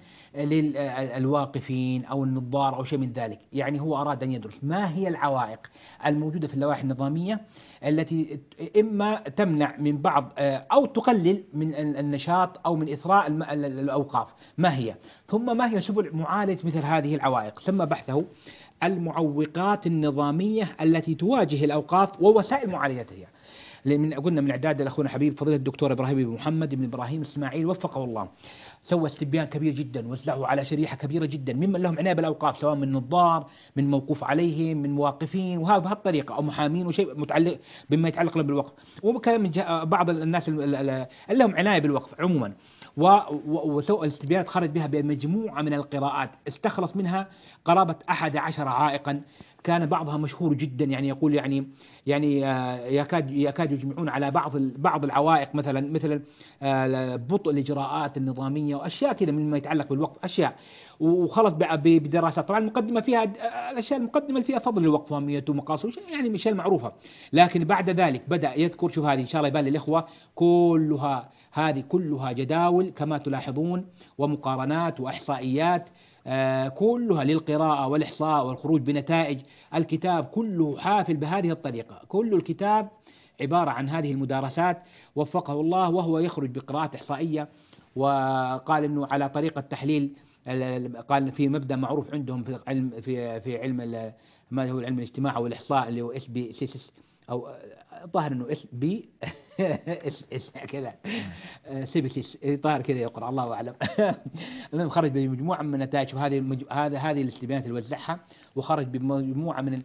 للواقفين أو النظار أو شيء من ذلك. يعني هو أراد أن يدرس ما هي العوائق الموجودة في اللوائح النظامية التي إما تمنع من بعض أو تقلل من النشاط أو من إثراء الأوقاف، ما هي، ثم ما هي سبل معالجة مثل هذه العوائق. سمى بحثه المعوقات النظامية التي تواجه الأوقاف ووسائل معالجتها. من قلنا من إعداد الأخونا حبيب فضيلة الدكتور إبراهيم بن محمد بن إبراهيم إسماعيل وفقه الله، سوى استبيان كبير جدا وزعه على شريحة كبيرة جدا ممن لهم عناية بالأوقاف، سواء من نظار، من موقوف عليهم، من مواقفين، وهذا بهالطريقة، أو محامين وشيء متعلق بما يتعلق بالوقف، وكان من بعض الناس اللي لهم عناية بالوقف عموما. وسوء الاستبيانات خرج بها بمجموعة من القراءات استخلص منها قرابة أحد عشر عائقا، كان بعضها مشهور جدا، يعني يقول يعني يعني يكاد يكاد يجمعون على بعض بعض العوائق، مثلا مثل بطء الإجراءات النظامية وأشياء كذا مما يتعلق بالوقف، أشياء وخلص بدراسات. طبعا المقدمة فيها الأشياء المقدمة اللي فيها فضل الوقف وأهميته ومقاصده، يعني من الأشياء المعروفة، لكن بعد ذلك بدأ يذكر، شوف هذه إن شاء الله يبان للإخوة كلها، هذه كلها جداول كما تلاحظون ومقارنات وإحصائيات، آه كلها للقراءة والإحصاء والخروج بنتائج. الكتاب كله حافل بهذه الطريقة، كل الكتاب عبارة عن هذه المدارسات وفقه الله، وهو يخرج بقراءات إحصائية. وقال إنه على طريقة تحليل، قال في مبدأ معروف عندهم في علم في في علم ما هو علم الاجتماع والإحصاء اللي هو اس بي سي اس، أو ظاهر إنه اس بي اس اس كذا سيبسيس ظاهر كذا يقرأ، الله أعلم. المهم خرج بمجموعة من النتائج، وهذه هذا هذه الاستبيانات اللي وزعها، وخرج بمجموعة من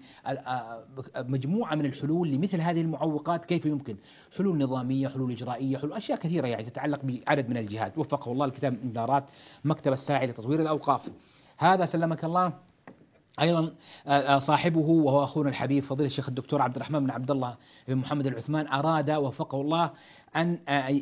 مجموعة من الحلول لمثل هذه المعوقات، كيف يمكن حلول نظامية، حلول إجرائية، حلول أشياء كثيرة يعني تتعلق بعدد من الجهات. وفقه الله الكتاب من إدارات مكتب الساعي لتطوير الأوقاف. هذا سلمك الله أيضا صاحبه وهو أخونا الحبيب فضيلة الشيخ الدكتور عبد الرحمن بن عبد الله بن محمد العثمان أراد وفقه الله أن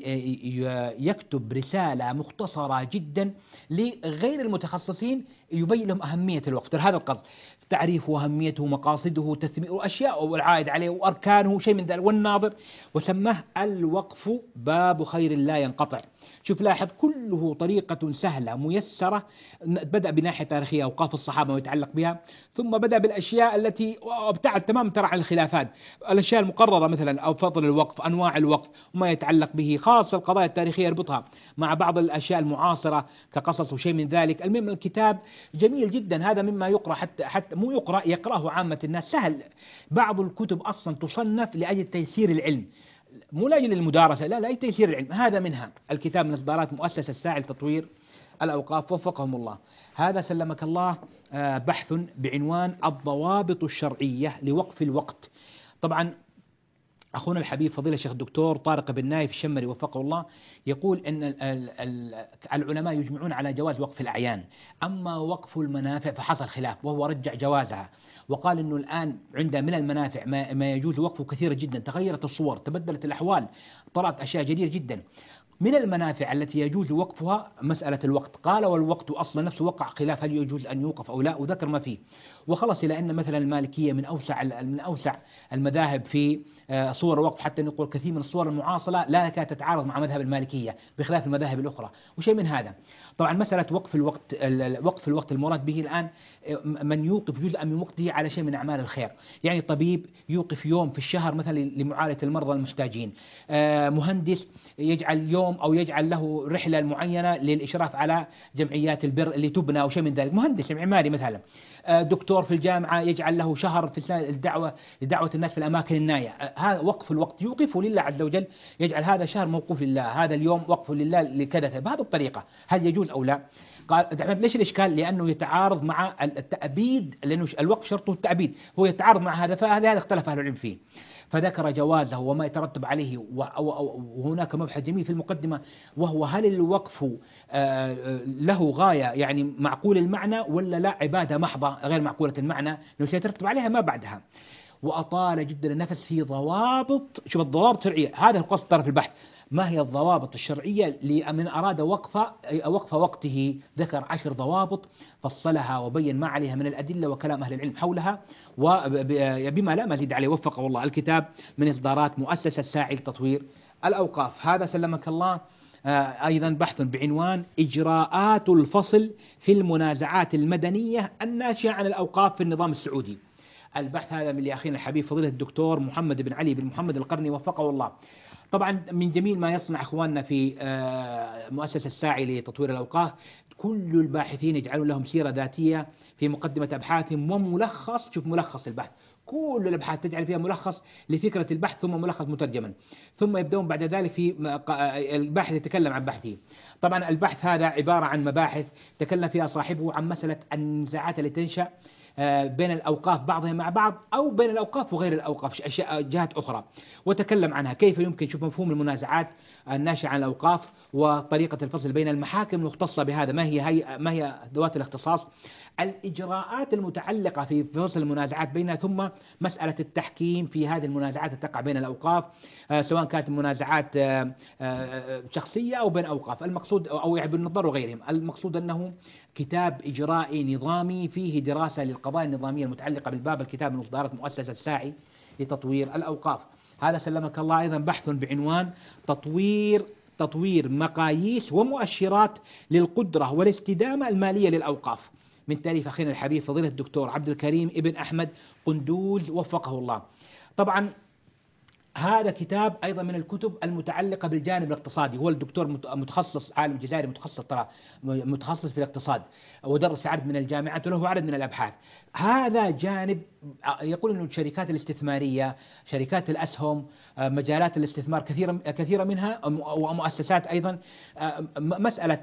يكتب رسالة مختصرة جدا لغير المتخصصين يبين لهم أهمية الوقف، هذا القصد، تعريفه وأهميته ومقاصده تثميره وأشياء والعائد عليه وأركانه شيء من ذلك والناظر، وسماه الوقف باب خير لا ينقطع. شوف لاحظ كله طريقة سهلة ميسرة، بدأ بناحية تاريخية أوقاف الصحابة ويتعلق بها، ثم بدأ بالأشياء التي ابتعد تمام ترى عن الخلافات، الأشياء المقررة مثلا أو فضل الوقف، أنواع الوقف وما يتعلق به، خاصة القضايا التاريخية يربطها مع بعض الأشياء المعاصرة كقصص وشيء من ذلك. المهم الكتاب جميل جدا، هذا مما يقرأ، حتى حتى مو يقرأ يقرأه عامة الناس، سهل. بعض الكتب أصلا تصنف لأجل تيسير العلم، مو لاجل المدارسة، لا لا تيسير العلم، هذا منها الكتاب من إصدارات مؤسسة الساعي لتطوير الأوقاف وفقهم الله. هذا سلمك الله بحث بعنوان الضوابط الشرعية لوقف الوقت. طبعا أخونا الحبيب فضيلة الشيخ الدكتور طارق بن نايف الشمري وفقه الله يقول أن العلماء يجمعون على جواز وقف الأعيان، أما وقف المنافع فحصل خلاف، وهو رجع جوازها، وقال أنه الآن عند من المنافع ما يجوز وقفه كثيرة جدا، تغيرت الصور، تبدلت الأحوال، طرأت أشياء جديدة جدا. من المنافع التي يجوز وقفها مسألة الوقت، قال والوقت أصلا نفسه وقع خلاف هل يجوز أن يوقف أو لا، وذكر ما فيه، وخلص إلى أن مثلا المالكية من أوسع من أوسع المذاهب في صور الوقف، حتى نقول كثير من الصور المعاصرة لا كانت تتعارض مع مذهب المالكية بخلاف المذاهب الأخرى وشيء من هذا. طبعا مسألة وقف الوقت، وقف الوقت المراد به الآن من يوقف جزءا من وقته على شيء من أعمال الخير، يعني طبيب يوقف يوم في الشهر مثلا لمعالجة المرضى المحتاجين، مهندس يجعل يوم أو يجعل له رحلة معينة للإشراف على جمعيات البر اللي تبنى أو شيء من ذلك، مهندس معماري مثلا، دكتور في الجامعة يجعل له شهر في الدعوة لدعوة الناس في الأماكن الناية، هذا وقف الوقت يوقفه لله عز وجل، يجعل هذا شهر موقوف لله، هذا اليوم وقف لله لكذا، بهذه الطريقة هل يجوز أو لا؟ قال ليش الإشكال؟ لأنه يتعارض مع التأبيد، لأنه الوقف شرطه التأبيد، هو يتعارض مع هذا، فهذا هذا اختلف أهل العلم فيه، فذكر جوازه وما يترتب عليه. وهناك مبحث جميل في المقدمة، وهو هل الوقف له غاية يعني معقول المعنى ولا لا عبادة محضة غير معقولة المعنى، لأنه سيترتب عليها ما بعدها. وأطال جدا النفس في ضوابط، شوف الضوابط الشرعية، هذا القصد ترى في البحث، ما هي الضوابط الشرعية لمن أراد وقف وقف وقته؟ ذكر عشر ضوابط فصلها وبين ما عليها من الأدلة وكلام أهل العلم حولها، وبما لا مزيد عليه وفقه الله. الكتاب من إصدارات مؤسسة الساعي لتطوير الأوقاف. هذا سلمك الله أيضا بحث بعنوان إجراءات الفصل في المنازعات المدنية الناشئة عن الأوقاف في النظام السعودي. البحث هذا من أخينا الحبيب فضيلة الدكتور محمد بن علي بن محمد القرني وفقه الله. طبعا من جميل ما يصنع إخواننا في مؤسسة الساعي لتطوير الأوقاف، كل الباحثين يجعلون لهم سيرة ذاتية في مقدمة أبحاثهم وملخص، شوف ملخص البحث، كل الأبحاث تجعل فيها ملخص لفكرة البحث ثم ملخص مترجما، ثم يبدأون بعد ذلك في الباحث يتكلم عن بحثه. طبعا البحث هذا عبارة عن مباحث تكلم فيها صاحبه عن مسألة النزاعات التي تنشأ بين الأوقاف بعضها مع بعض أو بين الأوقاف وغير الأوقاف أشياء جهات أخرى، وتكلم عنها كيف يمكن شوف مفهوم المنازعات الناشئة عن الأوقاف وطريقة الفصل بين المحاكم المختصة بهذا، ما هي هي ما هي ذوات الاختصاص، الإجراءات المتعلقة في فصل المنازعات بينها، ثم مسألة التحكيم في هذه المنازعات التي تقع بين الأوقاف سواء كانت منازعات شخصية أو بين أوقاف. المقصود أو ابن النضر وغيرهم، المقصود أنه كتاب إجرائي نظامي فيه دراسة للقضايا النظامية المتعلقة بالباب. الكتاب من إصدارات مؤسسة الساعي لتطوير الأوقاف. هذا سلمك الله أيضا بحث بعنوان تطوير تطوير مقاييس ومؤشرات للقدرة والاستدامة المالية للأوقاف، من تأليف أخينا الحبيب فضيلة الدكتور عبد الكريم ابن أحمد قندوز وفقه الله. طبعا هذا كتاب أيضا من الكتب المتعلقة بالجانب الاقتصادي، هو الدكتور متخصص عالم جزائري متخصص ترى متخصص في الاقتصاد ودرس عدد من الجامعات وله عدد من الأبحاث. هذا جانب يقول أن الشركات الاستثمارية، شركات الأسهم، مجالات الاستثمار كثيرة كثيرة منها ومؤسسات أيضا، مسألة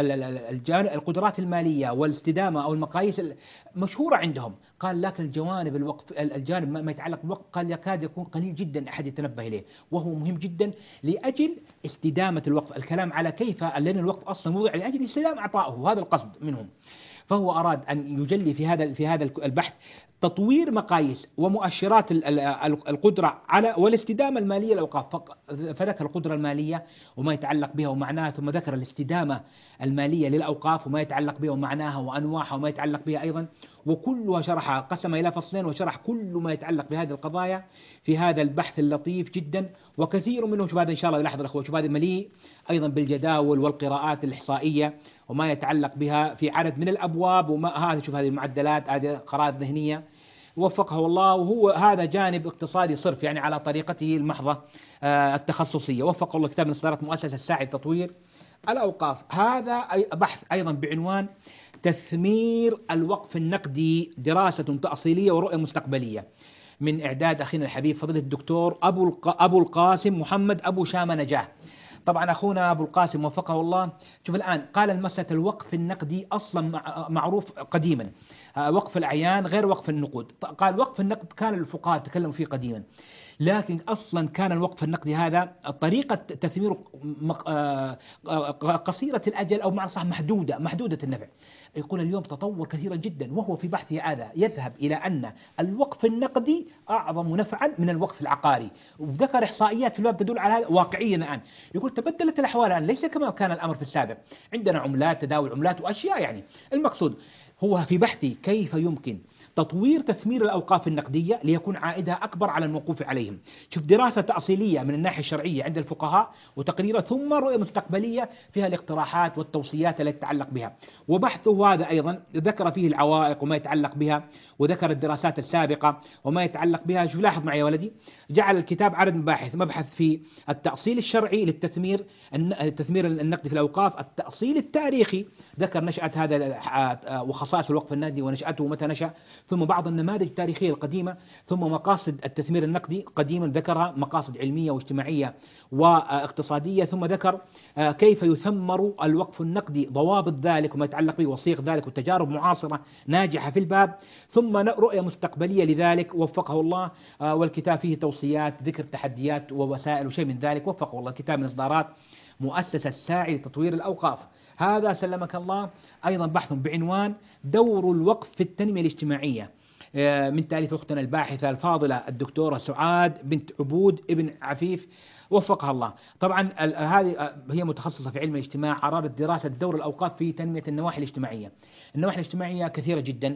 القدرات المالية والاستدامة أو المقاييس مشهورة عندهم. قال لكن الجوانب الوقف الجانب ما يتعلق بالوقف قال يكاد يكون قليل جدا أحد يتنبه إليه، وهو مهم جدا لأجل استدامة الوقف. الكلام على كيف لأن الوقف أصلا وضع لأجل استدامة أعطائه، هذا القصد منهم. فهو أراد أن يجلي في هذا في هذا البحث تطوير مقاييس ومؤشرات القدرة على والاستدامة المالية للأوقاف، فذكر القدرة المالية وما يتعلق بها ومعناها، ثم ذكر الاستدامة المالية للأوقاف وما يتعلق بها ومعناها وأنواعها وما يتعلق بها أيضا، وكلها شرحها قسم إلى فصلين وشرح كل ما يتعلق بهذه القضايا في هذا البحث اللطيف جدا. وكثير منه شوف هذا إن شاء الله يلاحظ الأخوة، شوف هذا مليء أيضا بالجداول والقراءات الإحصائية وما يتعلق بها في عدد من الأبواب، وما هذا شوف هذه المعدلات، هذه خرائط ذهنية وفقه الله. وهو هذا جانب اقتصادي صرف يعني على طريقته المحضة التخصصية وفقه الله. كتاب من إصدارات مؤسسة الساعي لتطوير الأوقاف. هذا بحث أيضا بعنوان تثمير الوقف النقدي دراسة تأصيلية ورؤية مستقبلية، من إعداد أخينا الحبيب فضيلة الدكتور أبو أبو القاسم محمد أبو شامة نجاح. طبعا أخونا أبو القاسم وفقه الله شوف الآن قال المسألة الوقف النقدي أصلا معروف قديما، وقف الأعيان غير وقف النقود. قال وقف النقد كان الفقهاء تكلموا فيه قديما، لكن أصلا كان الوقف النقدي هذا طريقة تثميره قصيرة الأجل أو مع صح محدودة محدودة النفع. يقول اليوم تطور كثيرا جدا، وهو في بحثه هذا يذهب إلى أن الوقف النقدي أعظم نفعا من الوقف العقاري، وذكر إحصائيات في الباب تدل على هذا واقعيا الآن. يقول تبدلت الأحوال الآن، ليس كما كان الأمر في السابق، عندنا عملات تداول عملات وأشياء يعني. المقصود هو في بحثه كيف يمكن تطوير تثمير الأوقاف النقدية ليكون عائدها أكبر على الموقوف عليهم. شوف دراسة تأصيلية من الناحية الشرعية عند الفقهاء وتقريرا، ثم رؤية مستقبلية فيها الاقتراحات والتوصيات التي تتعلق بها. وبحثه هذا أيضا ذكر فيه العوائق وما يتعلق بها، وذكر الدراسات السابقة وما يتعلق بها. شوف لاحظ معي يا ولدي، جعل الكتاب عدد مباحث، مبحث في التأصيل الشرعي للتثمير التثمير النقدي في الأوقاف، التأصيل التاريخي ذكر نشأة هذا وخصائص الوقف النقدي ونشأته ومتى نشأ، ثم بعض النماذج التاريخية القديمة، ثم مقاصد التثمير النقدي قديما ذكرها مقاصد علمية واجتماعية واقتصادية، ثم ذكر كيف يثمر الوقف النقدي، ضوابط ذلك وما يتعلق به وصيغ ذلك وتجارب معاصرة ناجحة في الباب، ثم رؤية مستقبلية لذلك وفقه الله. والكتاب فيه توصيات ذكر تحديات ووسائل وشيء من ذلك وفقه الله. كتاب من إصدارات مؤسسة الساعي لتطوير الأوقاف. هذا سلمك الله أيضا بحث بعنوان دور الوقف في التنمية الاجتماعية، من تأليف أختنا الباحثة الفاضلة الدكتورة سعاد بنت عبود ابن عفيف وفقها الله. طبعا هذه هي متخصصة في علم الاجتماع، أرادت دراسة دور الأوقاف في تنمية النواحي الاجتماعية. النواحي الاجتماعية كثيرة جدا،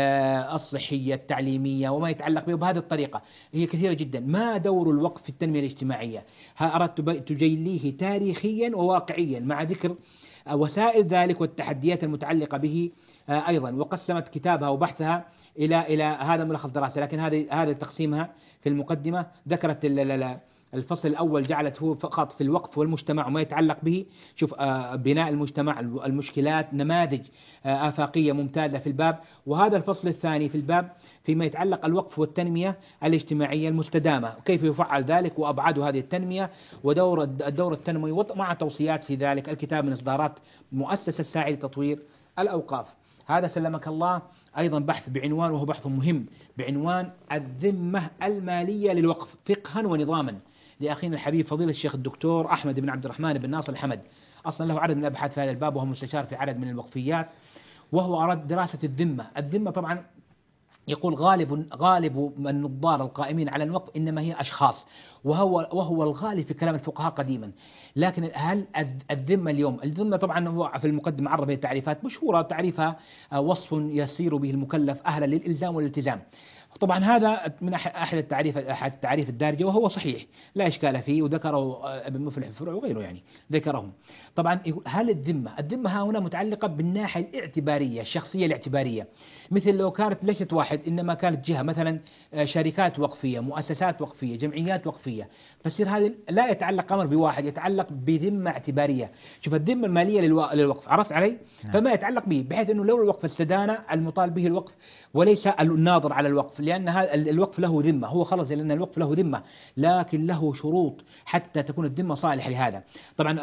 الصحية التعليمية وما يتعلق به، بهذه الطريقة هي كثيرة جدا. ما دور الوقف في التنمية الاجتماعية؟ أردت تجليه تاريخيا وواقعيا مع ذكر وسائل ذلك والتحديات المتعلقة به أيضا، وقسمت كتابها وبحثها إلى إلى هذا ملخص دراسة. لكن هذه هذا تقسيمها في المقدمة ذكرت الفصل الأول جعلت هو فقط في الوقف والمجتمع وما يتعلق به. شوف بناء المجتمع، المشكلات، نماذج آفاقية ممتازة في الباب. وهذا الفصل الثاني في الباب فيما يتعلق الوقف والتنمية الاجتماعية المستدامة، كيف يفعل ذلك وأبعاد هذه التنمية ودور الدور التنموي مع توصيات في ذلك. الكتاب من إصدارات مؤسسة الساعي لتطوير الأوقاف. هذا سلمك الله أيضا بحث بعنوان، وهو بحث مهم، بعنوان الذمة المالية للوقف فقها ونظاما، لأخينا الحبيب فضيلة الشيخ الدكتور أحمد بن عبد الرحمن بن ناصر الحمد. أصلا له عدد من الأبحاث في هذا الباب، وهو مستشار في عدد من الوقفيات، وهو أراد دراسة الذمة. الذمة طبعا يقول غالب غالب النظار القائمين على الوقف إنما هي أشخاص، وهو وهو الغالب في كلام الفقهاء قديما. لكن هل الذمة اليوم؟ الذمة طبعا هو في المقدمة عرف التعريفات مشهورة، تعريفها وصف يسير به المكلف أهلا للإلزام والالتزام. طبعا هذا من أحد التعريف أحد التعريف الدارجة، وهو صحيح لا إشكال فيه، وذكره ابن مفلح الفروع وغيره يعني ذكرهم. طبعا هل الذمة الذمة هنا متعلقة بالناحية الاعتبارية الشخصية الاعتبارية، مثل لو كانت ليست واحد إنما كانت جهة، مثلا شركات وقفية، مؤسسات وقفية، جمعيات وقفية، فسير هذا لا يتعلق أمر بواحد، يتعلق بذمة اعتبارية. شوف الذمة المالية للوقف، عرفت علي؟ فما يتعلق به، بحيث أنه لو الوقف استدانة المطالب به الوقف وليس الناظر على الوقف، لأن هذا الوقف له ذمة، هو خلص لأن الوقف له ذمة، لكن له شروط حتى تكون الذمة صالحة لهذا. طبعا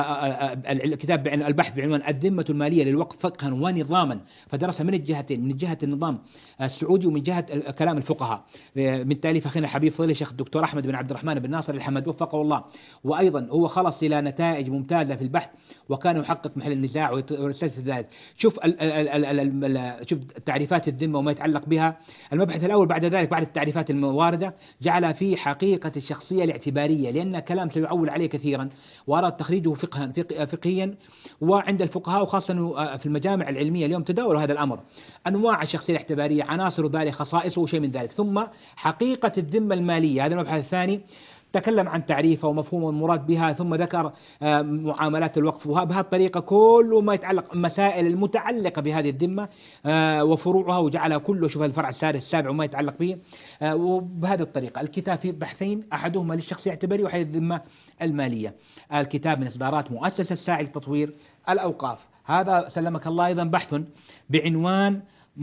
الكتاب البحث بعنوان الذمة المالية للوقف فقها ونظاما، فدرسها من الجهتين، من جهة النظام السعودي ومن جهة كلام الفقهاء، من تأليف أخينا الحبيب فضيلة الشيخ الدكتور أحمد بن عبد الرحمن بن ناصر الحمد وفقه الله. وأيضا هو خلص إلى نتائج ممتازة في البحث، وكان يحقق محل النزاع ويستلزم ذلك. شوف ال ال ال ال شوف تعريفات الذمة وما يتعلق بها. المبحث الأول بعد ذلك بعد التعريفات المواردة جعل فيه حقيقة الشخصية الاعتبارية، لأن كلام سيعول عليه كثيرا، وأراد تخريجه فقها فقهيا. وعند الفقهاء وخاصة في المجامع العلمية اليوم تداول هذا الأمر، أنواع الشخصية الاعتبارية، عناصر ذلك، خصائصه وشيء من ذلك. ثم حقيقة الذمة المالية، هذا المبحث الثاني، تكلم عن تعريفه ومفهوم المراد بها، ثم ذكر معاملات الوقف، وبهذه الطريقة كل ما يتعلق مسائل المتعلقة بهذه الذمة وفروعها، وجعلها كله شوف الفرع السادس السابع وما يتعلق به. وبهذه الطريقة الكتاب فيه بحثين، أحدهما للشخصية الاعتبارية وحيث الذمة المالية. الكتاب من إصدارات مؤسسة الساعي لتطوير الأوقاف. هذا سلمك الله أيضا بحث بعنوان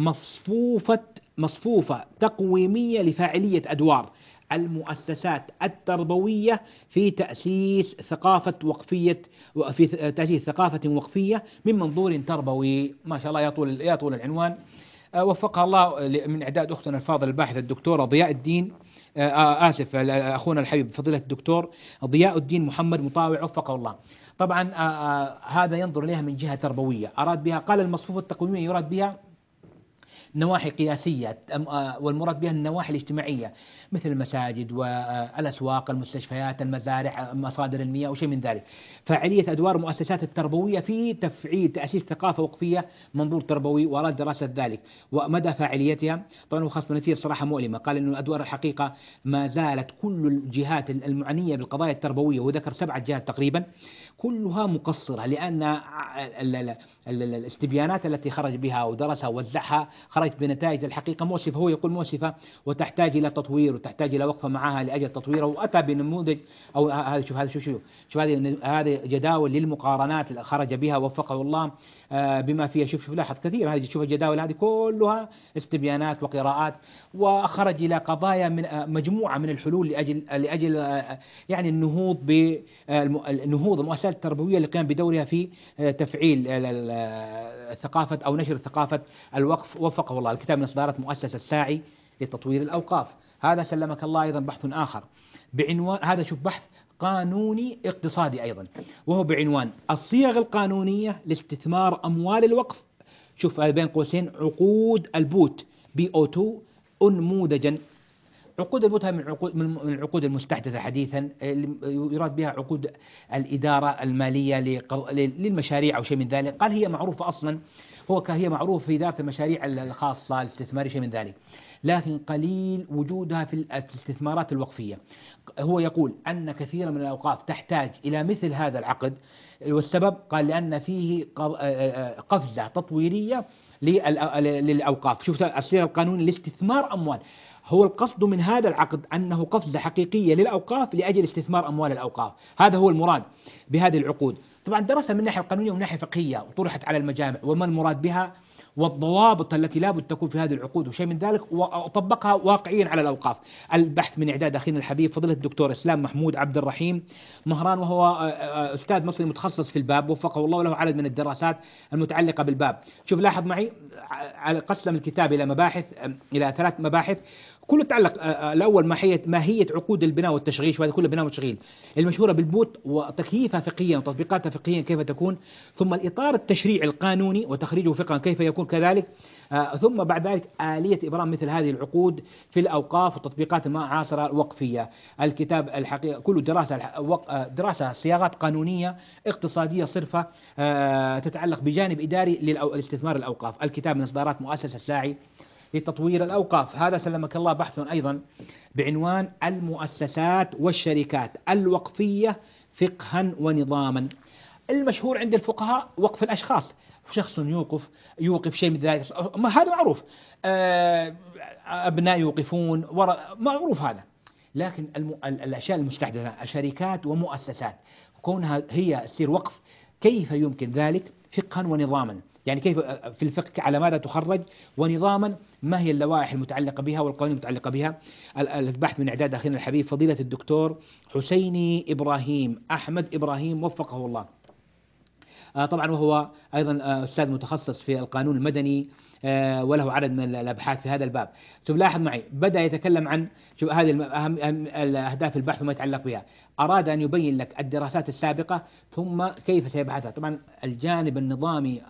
مصفوفة مصفوفة تقويمية لفاعلية أدوار المؤسسات التربوية في تأسيس ثقافة وقفية وفي تأسيس ثقافة وقفية من منظور تربوي. ما شاء الله يطول يطول العنوان. وفقها الله من إعداد أختنا الفاضل الباحث الدكتورة ضياء الدين آه آسف أخونا الحبيب فضيلة الدكتور ضياء الدين محمد مطاوع وفقه الله. طبعا آه هذا ينظر إليها من جهة تربوية، أراد بها قال المصفوفة التقويمية يراد بها نواحي قياسية، والمراد بها النواحي الاجتماعية مثل المساجد والأسواق، المستشفيات، المزارع، مصادر المياه وشيء من ذلك. فاعلية أدوار المؤسسات التربوية في تفعيل تأسيس ثقافة وقفية منظور تربوي، وأراد دراسة ذلك ومدى فاعليتها. طبعا هو خاص بنتيجة صراحة مؤلمة، قال إنه أدوار الحقيقة ما زالت كل الجهات المعنية بالقضايا التربوية، وذكر سبعة جهات تقريبا، كلها مقصرة، لأن الاستبيانات التي خرج بها ودرسها ووزعها خرجت بنتائج الحقيقة مؤسفة. هو يقول مؤسفة وتحتاج إلى تطوير وتحتاج إلى وقفة معها لأجل تطويرها، وأتى بنموذج أو هذا شوف هذا شوف شوف شوف هذه هذه جداول للمقارنات اللي خرج بها وفقه الله بما فيها. شوف شوف لاحظ كثير هذه شوف الجداول هذه كلها استبيانات وقراءات، وخرج إلى قضايا من مجموعة من الحلول لأجل لأجل يعني النهوض بالنهوض المؤسسات التربوية للقيام بدورها في تفعيل ثقافة أو نشر ثقافة الوقف وفقه الله. الكتاب من إصدارات مؤسسة الساعي لتطوير الأوقاف. هذا سلمك الله أيضا بحث آخر بعنوان، هذا شوف بحث قانوني اقتصادي أيضا، وهو بعنوان الصيغ القانونية لاستثمار أموال الوقف. شوف بين قوسين عقود البوت بي أو تو أنموذجا. عقود المتهم من العقود من العقود المستحدثة حديثا، يراد بها عقود الإدارة المالية للمشاريع أو شيء من ذلك. قال هي معروفة أصلا، هو هي معروفة في إدارة المشاريع الخاصة الاستثمارية شيء من ذلك، لكن قليل وجودها في الاستثمارات الوقفية. هو يقول أن كثيرا من الأوقاف تحتاج إلى مثل هذا العقد، والسبب قال لأن فيه قفزة تطويرية للأوقاف. شوف الصيغة القانونية لاستثمار أموال، هو القصد من هذا العقد أنه قفزة حقيقية للأوقاف لأجل استثمار أموال الأوقاف، هذا هو المراد بهذه العقود. طبعا درسها من ناحية قانونية ومن ناحية فقهية وطرحت على المجامع وما المراد بها والضوابط التي لابد تكون في هذه العقود وشيء من ذلك، وطبقها واقعيا على الأوقاف. البحث من إعداد أخينا الحبيب فضيلة الدكتور إسلام محمود عبد الرحيم مهران، وهو أستاذ مصري متخصص في الباب وفقه الله، له عدد من الدراسات المتعلقة بالباب. شوف لاحظ معي، قسم الكتاب إلى مباحث، إلى ثلاث مباحث كله يتعلق. الأول ماهية ماهية عقود البناء والتشغيل، وهذا كله بناء وتشغيل المشهورة بالبوت وتكييفها فقهيا وتطبيقاتها فقهيا كيف تكون، ثم الإطار التشريعي القانوني وتخريجه فقها كيف يكون كذلك، آه ثم بعد ذلك آلية إبرام مثل هذه العقود في الأوقاف والتطبيقات المعاصرة الوقفية. الكتاب الحقيقة كله دراسة دراسة صياغات قانونية اقتصادية صرفة آه تتعلق بجانب إداري للاستثمار الأوقاف. الكتاب من إصدارات مؤسسة الساعي لتطوير الأوقاف. هذا سلمك الله بحث أيضا بعنوان المؤسسات والشركات الوقفية فقها ونظاما. المشهور عند الفقهاء وقف الأشخاص، شخص يوقف يوقف شيء من ذلك، هذا معروف، أبناء يوقفون معروف هذا. لكن الأشياء المستحدثة الشركات ومؤسسات كونها هي تصير وقف، كيف يمكن ذلك فقها ونظاما؟ يعني كيف في الفقه على ماذا تخرج، ونظاما ما هي اللوائح المتعلقة بها والقوانين المتعلقة بها. البحث من إعداد أخينا الحبيب فضيلة الدكتور حسيني إبراهيم أحمد إبراهيم وفقه الله، طبعا وهو أيضا أستاذ متخصص في القانون المدني وله عدد من الأبحاث في هذا الباب. شوف لاحظ معي، بدأ يتكلم عن شوف هذه أهم الأهداف البحث وما يتعلق بها. أراد أن يبين لك الدراسات السابقة ثم كيف سيبحثها. طبعا الجانب النظامي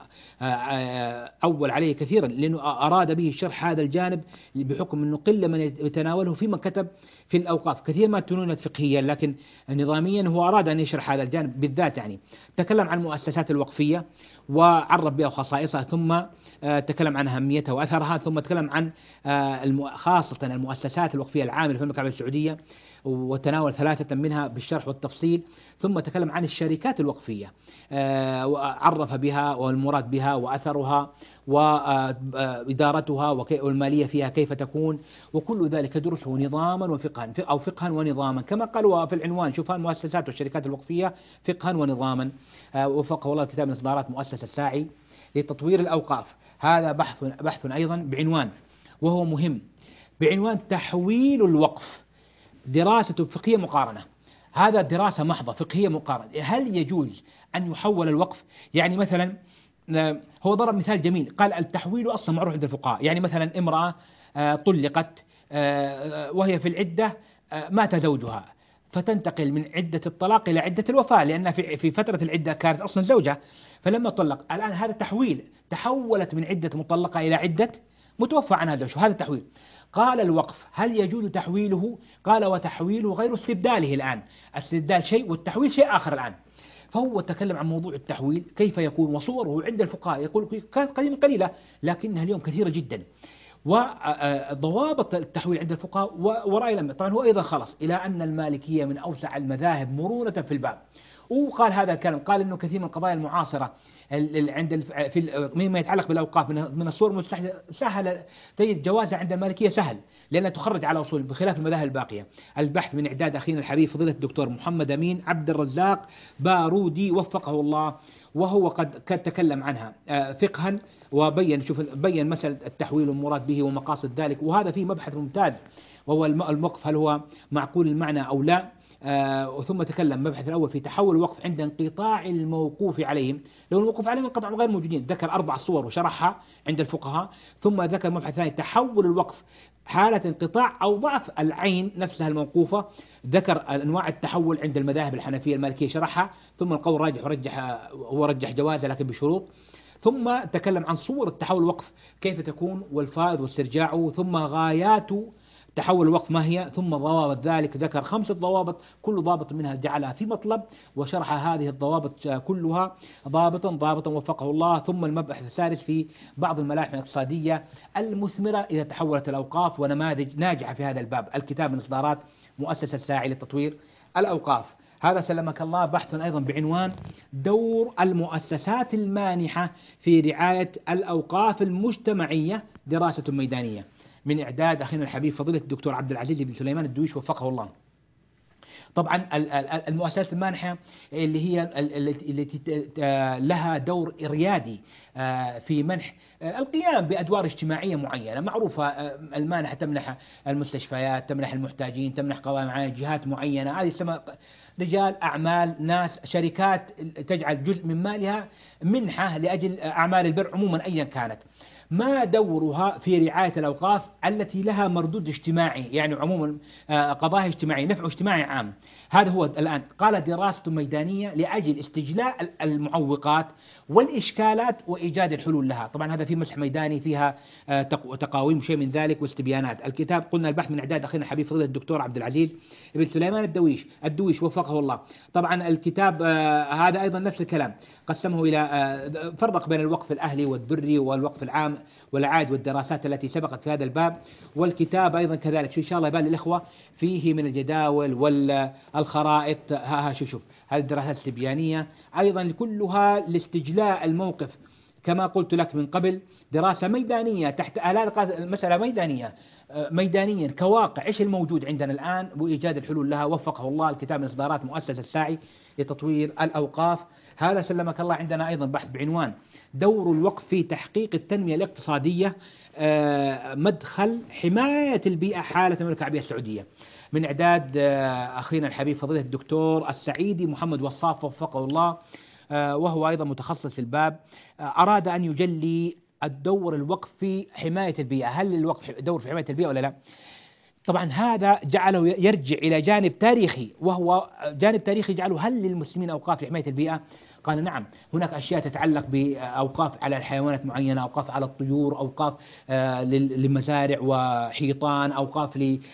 أول عليه كثيرا، لأنه أراد به شرح هذا الجانب بحكم أنه قلة من يتناوله فيما كتب في الأوقاف، كثير ما تنونت فقهيا لكن نظاميا هو أراد أن يشرح هذا الجانب بالذات. يعني تكلم عن المؤسسات الوقفية وعرف بها خصائصها، ثم تكلم عن أهميتها وأثرها، ثم تكلم عن خاصة المؤسسات الوقفية العاملة في المملكة العربية السعودية وتناول ثلاثة منها بالشرح والتفصيل، ثم تكلم عن الشركات الوقفية وعرف بها والمراد بها وأثرها وإدارتها والمالية فيها كيف تكون، وكل ذلك درسه نظاما وفقها أو فقها ونظاما كما قالوا في العنوان. شوف المؤسسات والشركات الوقفية فقها ونظاما، وفقه الله الكتاب من إصدارات مؤسسة الساعي لتطوير الأوقاف. هذا بحث بحث أيضا بعنوان وهو مهم، بعنوان تحويل الوقف دراسة فقهية مقارنة. هذا دراسة محضة فقهية مقارنة. هل يجوز أن يحول الوقف؟ يعني مثلا هو ضرب مثال جميل، قال التحويل أصلا معروف عند الفقهاء. يعني مثلا امرأة طلقت وهي في العدة، مات زوجها فتنتقل من عدة الطلاق إلى عدة الوفاة، لأن في فترة العدة كانت أصلا زوجة، فلما طلق الآن هذا تحويل، تحولت من عدة مطلقة إلى عدة متوفى عنها زوجها، هذا تحويل. قال الوقف هل يجوز تحويله؟ قال وتحويله غير استبداله الآن، استبدال شيء والتحويل شيء آخر الآن. فهو تكلم عن موضوع التحويل كيف يكون، وصوره عند الفقهاء يقول كانت قديما قليلة لكنها اليوم كثيرة جدا، وضوابط التحويل عند الفقهاء ورأي الأئمة. طبعا هو أيضا خلص إلى أن المالكية من أوسع المذاهب مرونة في الباب، وقال هذا الكلام، قال إنه كثير من القضايا المعاصرة عند في مما يتعلق بالأوقاف من الصور المستحدثة سهل تجد جوازها عند المالكية سهل، لأنها تخرج على أصول بخلاف المذاهب الباقية. البحث من إعداد أخينا الحبيب فضيلة الدكتور محمد أمين عبد الرزاق بارودي وفقه الله، وهو قد تكلم عنها فقها وبين شوف بين مسألة التحويل والمراد به ومقاصد ذلك، وهذا فيه مبحث ممتاز وهو الموقف هل هو معقول المعنى أو لا. آه ثم تكلم مبحث الأول في تحول الوقف عند انقطاع الموقوف عليهم، لو الموقوف عليهم انقطع غير موجودين، ذكر أربع صور وشرحها عند الفقهاء. ثم ذكر مبحث ثاني تحول الوقف حالة انقطاع أو ضعف العين نفسها الموقوفة، ذكر أنواع التحول عند المذاهب الحنفية المالكية شرحها. ثم القول راجح ورجح هو رجح جوازه لكن بشروط. ثم تكلم عن صور تحول الوقف كيف تكون والفائض واسترجاعه، ثم غايات تحول الوقف ما هي، ثم ضوابط ذلك، ذكر خمسة ضوابط كل ضابط منها جعلها في مطلب وشرح هذه الضوابط كلها ضابطا ضابطا وفقه الله. ثم المبحث الثالث في بعض الملاحم الاقتصادية المثمرة إذا تحولت الأوقاف ونماذج ناجحة في هذا الباب. الكتاب من إصدارات مؤسسة ساعي لتطوير الأوقاف. هذا سلمك الله بحث أيضا بعنوان دور المؤسسات المانحة في رعاية الأوقاف المجتمعية دراسة ميدانية، من إعداد أخينا الحبيب فضيلة الدكتور عبد العزيز بن سليمان الدويش وفقه الله. طبعا المؤسسات المانحة اللي هي التي لها دور ريادي في منح القيام بأدوار اجتماعية معينة معروفة. المانحة تمنح المستشفيات، تمنح المحتاجين، تمنح قوائم معينة، جهات معينة، هذه اسمها رجال أعمال، ناس، شركات تجعل جزء من مالها منحة لأجل أعمال البر عموما أيا كانت. ما دورها في رعاية الأوقاف التي لها مردود اجتماعي، يعني عموما قضايا اجتماعية، نفع اجتماعي عام. هذا هو الآن قال دراسة ميدانية لأجل استجلاء المعوقات والإشكالات وإيجاد الحلول لها. طبعا هذا في مسح ميداني فيها تقاويم شيء من ذلك واستبيانات. الكتاب قلنا البحث من إعداد أخينا الحبيب فضيلة الدكتور عبد العزيز بن سليمان الدويش الدويش وفقه الله. طبعا الكتاب هذا أيضا نفس الكلام، قسمه إلى فرق بين الوقف الأهلي والذري والوقف العام والعائد والدراسات التي سبقت في هذا الباب. والكتاب أيضا كذلك إن شاء الله يبان للإخوة فيه من الجداول والخرائط. ها ها شوف شوف هذه الدراسات الاستبيانية أيضا كلها لاستجلاء الموقف كما قلت لك من قبل، دراسة ميدانية تحت آلات مسألة ميدانية ميدانيا كواقع إيش الموجود عندنا الآن وإيجاد الحلول لها. وفقه الله. الكتاب من إصدارات مؤسسة الساعي لتطوير الأوقاف. هذا سلمك الله عندنا أيضا بحث بعنوان دور الوقف في تحقيق التنمية الاقتصادية، مدخل حماية البيئة حالة المملكة العربية السعودية، من إعداد أخينا الحبيب فضيلة الدكتور السعيدي محمد وصاف وفقه الله، وهو أيضا متخصص في الباب. أراد أن يجلي الدور الوقف في حماية البيئة. هل الوقف دور في حماية البيئة ولا لا؟ طبعا هذا جعله يرجع إلى جانب تاريخي، وهو جانب تاريخي جعله هل للمسلمين أوقاف لحماية البيئة؟ قال نعم، هناك أشياء تتعلق بأوقاف على الحيوانات معينة، أوقاف على الطيور، أوقاف للمزارع وحيطان، أوقاف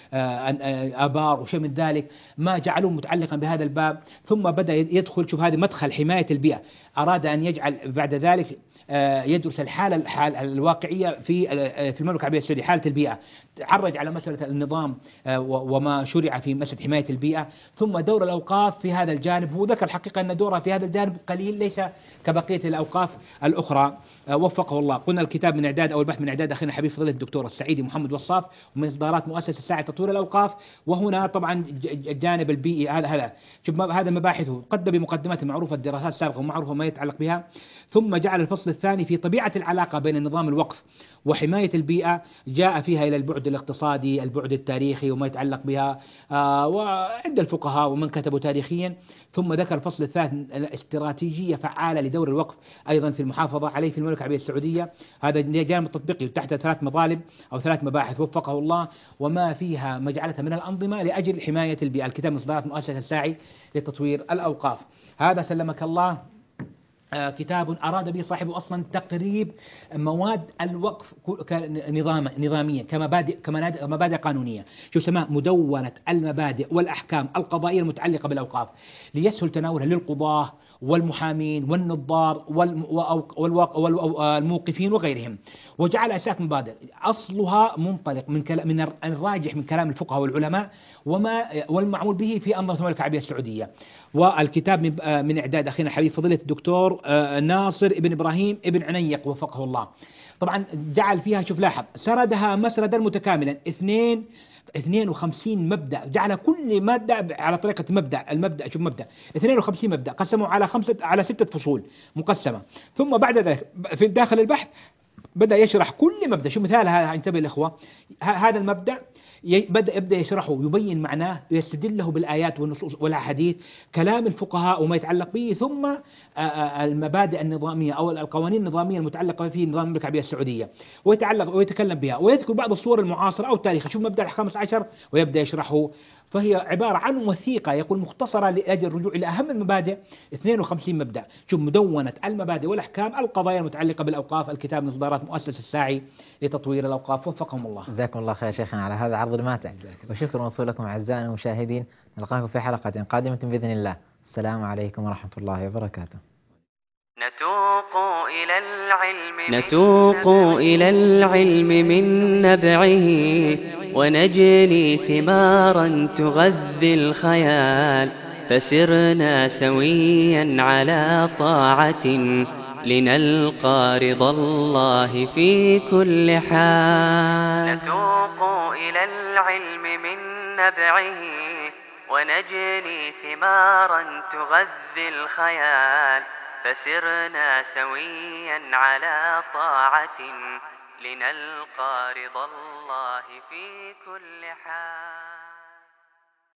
لآبار وشيء من ذلك، ما جعلوه متعلقا بهذا الباب. ثم بدأ يدخل، شوف هذه مدخل حماية البيئة، أراد أن يجعل بعد ذلك يدرس الحالة الواقعية في في المملكة العربية السعودية، حالة البيئة، تعرج على مسألة النظام وما شرع في مسألة حماية البيئة، ثم دور الأوقاف في هذا الجانب. هو ذكر الحقيقة أن دورها في هذا الجانب قليل ليس كبقية الأوقاف الأخرى وفقه الله. قلنا الكتاب من إعداد أو البحث من إعداد أخينا حبيب فضيلة الدكتور السعيدي محمد وصاف، ومن إصدارات مؤسسة الساعي تطوير الأوقاف. وهنا طبعا الجانب البيئي هذا هذا شوف هذا مباحثه، قدم بمقدمات معروفة الدراسات السابقة ومعروفة ما يتعلق بها. ثم جعل الفصل الثاني في طبيعة العلاقة بين نظام الوقف وحماية البيئة، جاء فيها إلى البعد الاقتصادي، البعد التاريخي وما يتعلق بها، آه وعند الفقهاء ومن كتبوا تاريخيا. ثم ذكر الفصل الثالث استراتيجية فعالة لدور الوقف أيضا في المحافظة عليه في المملكة العربية السعودية. هذا جانب تطبيقي تحت ثلاث مطالب أو ثلاث مباحث وفقه الله، وما فيها مجعلتها من الأنظمة لأجل حماية البيئة. الكتاب من إصدارات مؤسسة الساعي لتطوير الأوقاف. هذا سلمك الله كتاب أراد به صاحبه أصلا تقريب مواد الوقف نظام نظاميا كمبادئ كمبادئ قانونية. شو سماه؟ مدونة المبادئ والأحكام القضائية المتعلقة بالأوقاف، ليسهل تناولها للقضاة والمحامين والنظار والموقفين وغيرهم. وجعل أساس مبادئ أصلها منطلق من من الراجح من كلام الفقهاء والعلماء وما والمعمول به في أنظمة المملكة العربية السعودية. والكتاب من إعداد أخينا الحبيب فضيلة الدكتور ناصر ابن إبراهيم ابن عنيق وفقه الله. طبعا جعل فيها، شوف لاحظ، سردها مسردا متكاملا، اثنين اثنين وخمسين مبدأ، جعل كل مادة على طريقة مبدأ، المبدأ شوف مبدأ اثنين وخمسين مبدأ، قسموا على خمسة على ستة فصول مقسمة. ثم بعد ذلك في داخل البحث بدأ يشرح كل مبدأ. شو مثالها؟ انتبه الإخوة، هذا المبدأ بدأ يبدأ يشرحه، يبين معناه، يستدله بالآيات والنصوص والأحاديث، كلام الفقهاء وما يتعلق به، ثم المبادئ النظامية أو القوانين النظامية المتعلقة في نظام المملكة العربية السعودية، ويتعلق ويتكلم بها، ويذكر بعض الصور المعاصرة أو التاريخ. شوف مبدأ الخامس عشر ويبدأ يشرحه فهي عبارة عن وثيقة يقول مختصرة لأجل الرجوع إلى أهم المبادئ، اثنين وخمسين مبدأ. شوف مدونة المبادئ والأحكام، القضايا المتعلقة بالأوقاف، الكتاب من إصدارات مؤسسة الساعي لتطوير الأوقاف، وفقهم الله. جزاكم الله خير شيخنا على هذا العرض الماتع، وشكر موصول لكم أعزائنا المشاهدين. نلقاكم في حلقة قادمة بإذن الله. السلام عليكم ورحمة الله وبركاته. نتوق إلى العلم نتوق إلى العلم من نبعه، ونجني ثمارا تغذي الخيال، فسرنا سويا على طاعة لنلقى رضا الله في كل حال. نتوق إلى العلم من نبعه، ونجني ثمارا تغذي الخيال، فسرنا سويا على طاعة لنلقى رضا الله في كل حال.